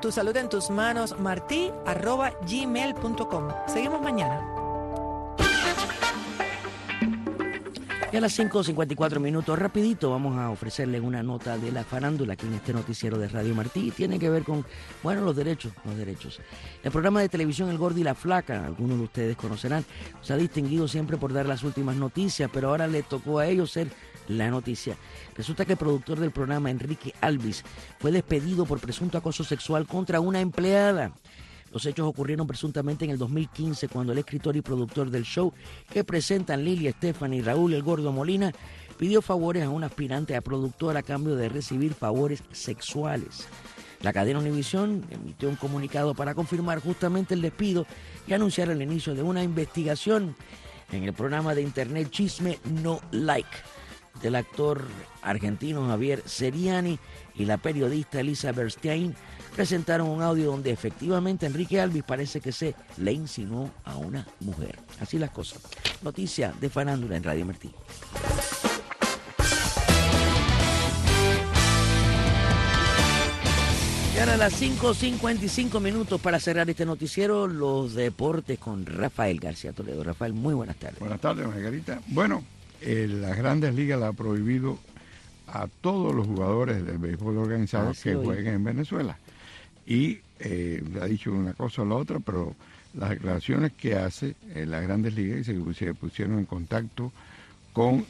tusaludentusmanos@gmail.com. Seguimos mañana. Y a las 5:54, rapidito, vamos a ofrecerles una nota de la farándula aquí en este noticiero de Radio Martí. Tiene que ver con, bueno, los derechos. El programa de televisión El Gordo y la Flaca, algunos de ustedes conocerán, se ha distinguido siempre por dar las últimas noticias, pero ahora le tocó a ellos ser la noticia. Resulta que el productor del programa, Enrique Alvis, fue despedido por presunto acoso sexual contra una empleada. Los hechos ocurrieron presuntamente en el 2015, cuando el escritor y productor del show que presentan Lilia Estefan y Raúl El Gordo Molina pidió favores a un aspirante a productor a cambio de recibir favores sexuales. La cadena Univisión emitió un comunicado para confirmar justamente el despido y anunciar el inicio de una investigación en el programa de internet Chisme No Like del actor argentino Javier Seriani y la periodista Elisa Bernstein. Presentaron un audio donde efectivamente Enrique Alvis parece que se le insinuó a una mujer. Así las cosas. Noticia de farándula en Radio Martí. Y ahora a las 5:55 para cerrar este noticiero, los deportes con Rafael García Toledo. Rafael, muy buenas tardes. Buenas tardes, Margarita. Bueno, las Grandes Ligas la ha prohibido a todos los jugadores del béisbol organizado que jueguen en Venezuela. Y ha dicho una cosa o la otra, pero las declaraciones que hace las Grandes Ligas se pusieron en contacto con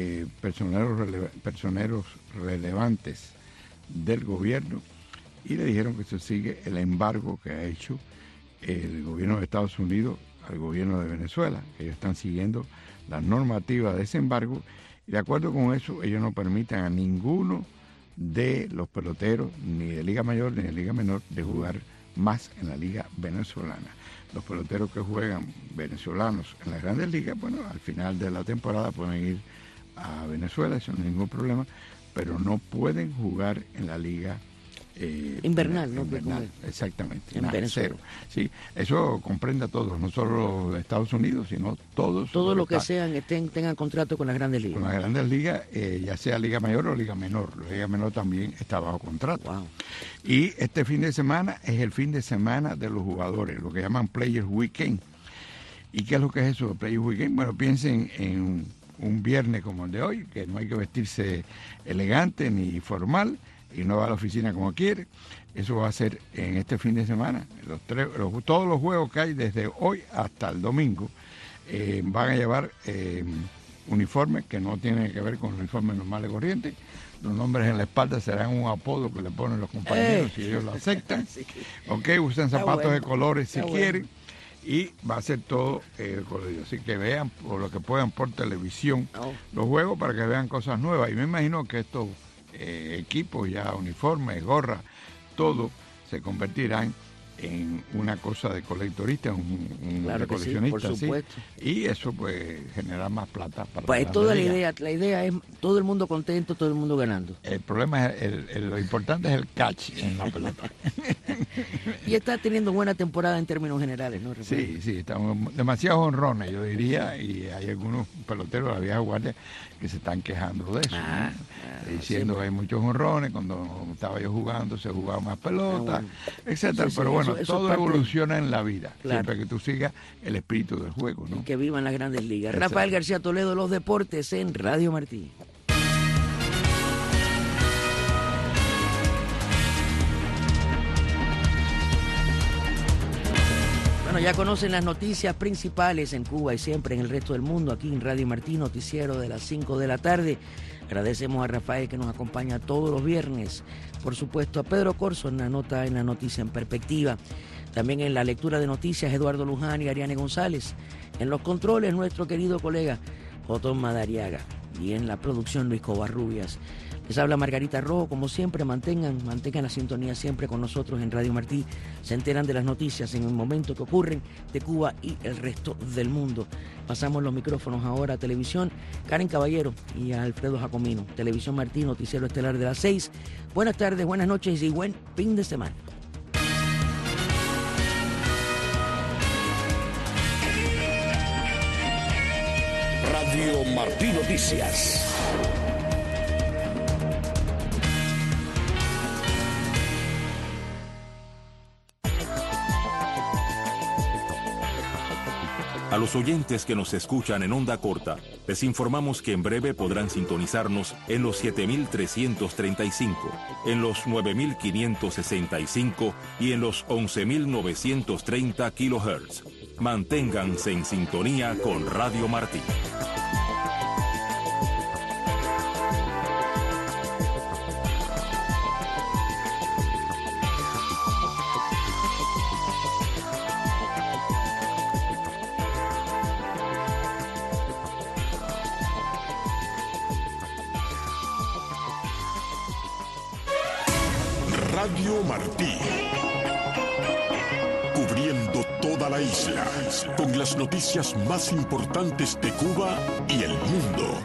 personeros relevantes del gobierno y le dijeron que se sigue el embargo que ha hecho el gobierno de Estados Unidos al gobierno de Venezuela. Ellos están siguiendo la normativa de ese embargo y de acuerdo con eso ellos no permitan a ninguno de los peloteros, ni de Liga Mayor ni de Liga Menor, de jugar más en la Liga Venezolana. Los peloteros que juegan venezolanos en las Grandes Ligas, bueno, al final de la temporada pueden ir a Venezuela, eso no es ningún problema, pero no pueden jugar en la Liga invernal, ¿no? Invernal, exactamente. En Venezuela. Cero. Sí, eso comprende a todos, no solo de Estados Unidos, sino todos. Todos los que sean, tengan contrato con las Grandes Ligas. Con las Grandes Ligas, ya sea Liga Mayor o Liga Menor. La Liga Menor también está bajo contrato. Wow. Y este fin de semana es el fin de semana de los jugadores, lo que llaman Players Weekend. ¿Y qué es lo que es eso de Players Weekend? Bueno, piensen en un viernes como el de hoy, que no hay que vestirse elegante ni formal, y no va a la oficina como quiere. Eso va a ser en este fin de semana. Todos los juegos que hay desde hoy hasta el domingo van a llevar uniformes que no tienen que ver con los uniformes normales corrientes. Los nombres en la espalda serán un apodo que le ponen los compañeros si ellos lo aceptan. Sí. Ok, usan zapatos de colores si quieren. Y va a ser todo colorido. Así que vean por lo que puedan por televisión los juegos para que vean cosas nuevas. Y me imagino que estos equipos ya, uniformes, gorras, todo se convertirán en una cosa de colectorista, un claro coleccionista, sí, por supuesto. ¿sí? Y eso pues genera más plata para pues toda la idea es todo el mundo contento, todo el mundo ganando. El problema es lo importante es el catch en la pelota. Y está teniendo buena temporada en términos generales, ¿no? Sí, estamos demasiados honrones, yo diría, y hay algunos peloteros de la vieja guardia que se están quejando de eso, diciendo que hay muchos honrones, cuando estaba yo jugando se jugaba más pelota, etcétera, pero bueno, eso todo evoluciona en la vida, siempre que tú sigas el espíritu del juego, ¿no? Y que vivan las Grandes Ligas. Rafael García Toledo, los deportes en Radio Martí. Bueno, ya conocen las noticias principales en Cuba y siempre en el resto del mundo, aquí en Radio Martí, noticiero de las 5 de la tarde. Agradecemos a Rafael que nos acompaña todos los viernes. Por supuesto, a Pedro Corso en la noticia en perspectiva. También en la lectura de noticias, Eduardo Luján y Ariane González. En los controles, nuestro querido colega Otón Madariaga. Y en la producción, Luis Covarrubias. Les habla Margarita Rojo. Como siempre, mantengan la sintonía siempre con nosotros en Radio Martí. Se enteran de las noticias en el momento que ocurren de Cuba y el resto del mundo. Pasamos los micrófonos ahora a televisión. Karen Caballero y a Alfredo Jacomino. Televisión Martí, noticiero estelar de las 6. Buenas tardes, buenas noches y buen fin de semana. Radio Martí Noticias. A los oyentes que nos escuchan en onda corta, les informamos que en breve podrán sintonizarnos en los 7.335, en los 9.565 y en los 11.930 kHz. Manténganse en sintonía con Radio Martí. Radio Martí. Cubriendo toda la isla, con las noticias más importantes de Cuba y el mundo.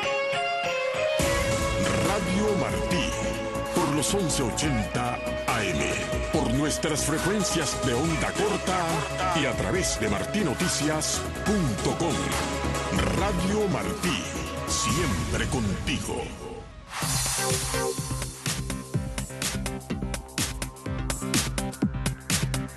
Radio Martí, por los 1180 AM, por nuestras frecuencias de onda corta y a través de martinoticias.com. Radio Martí, siempre contigo.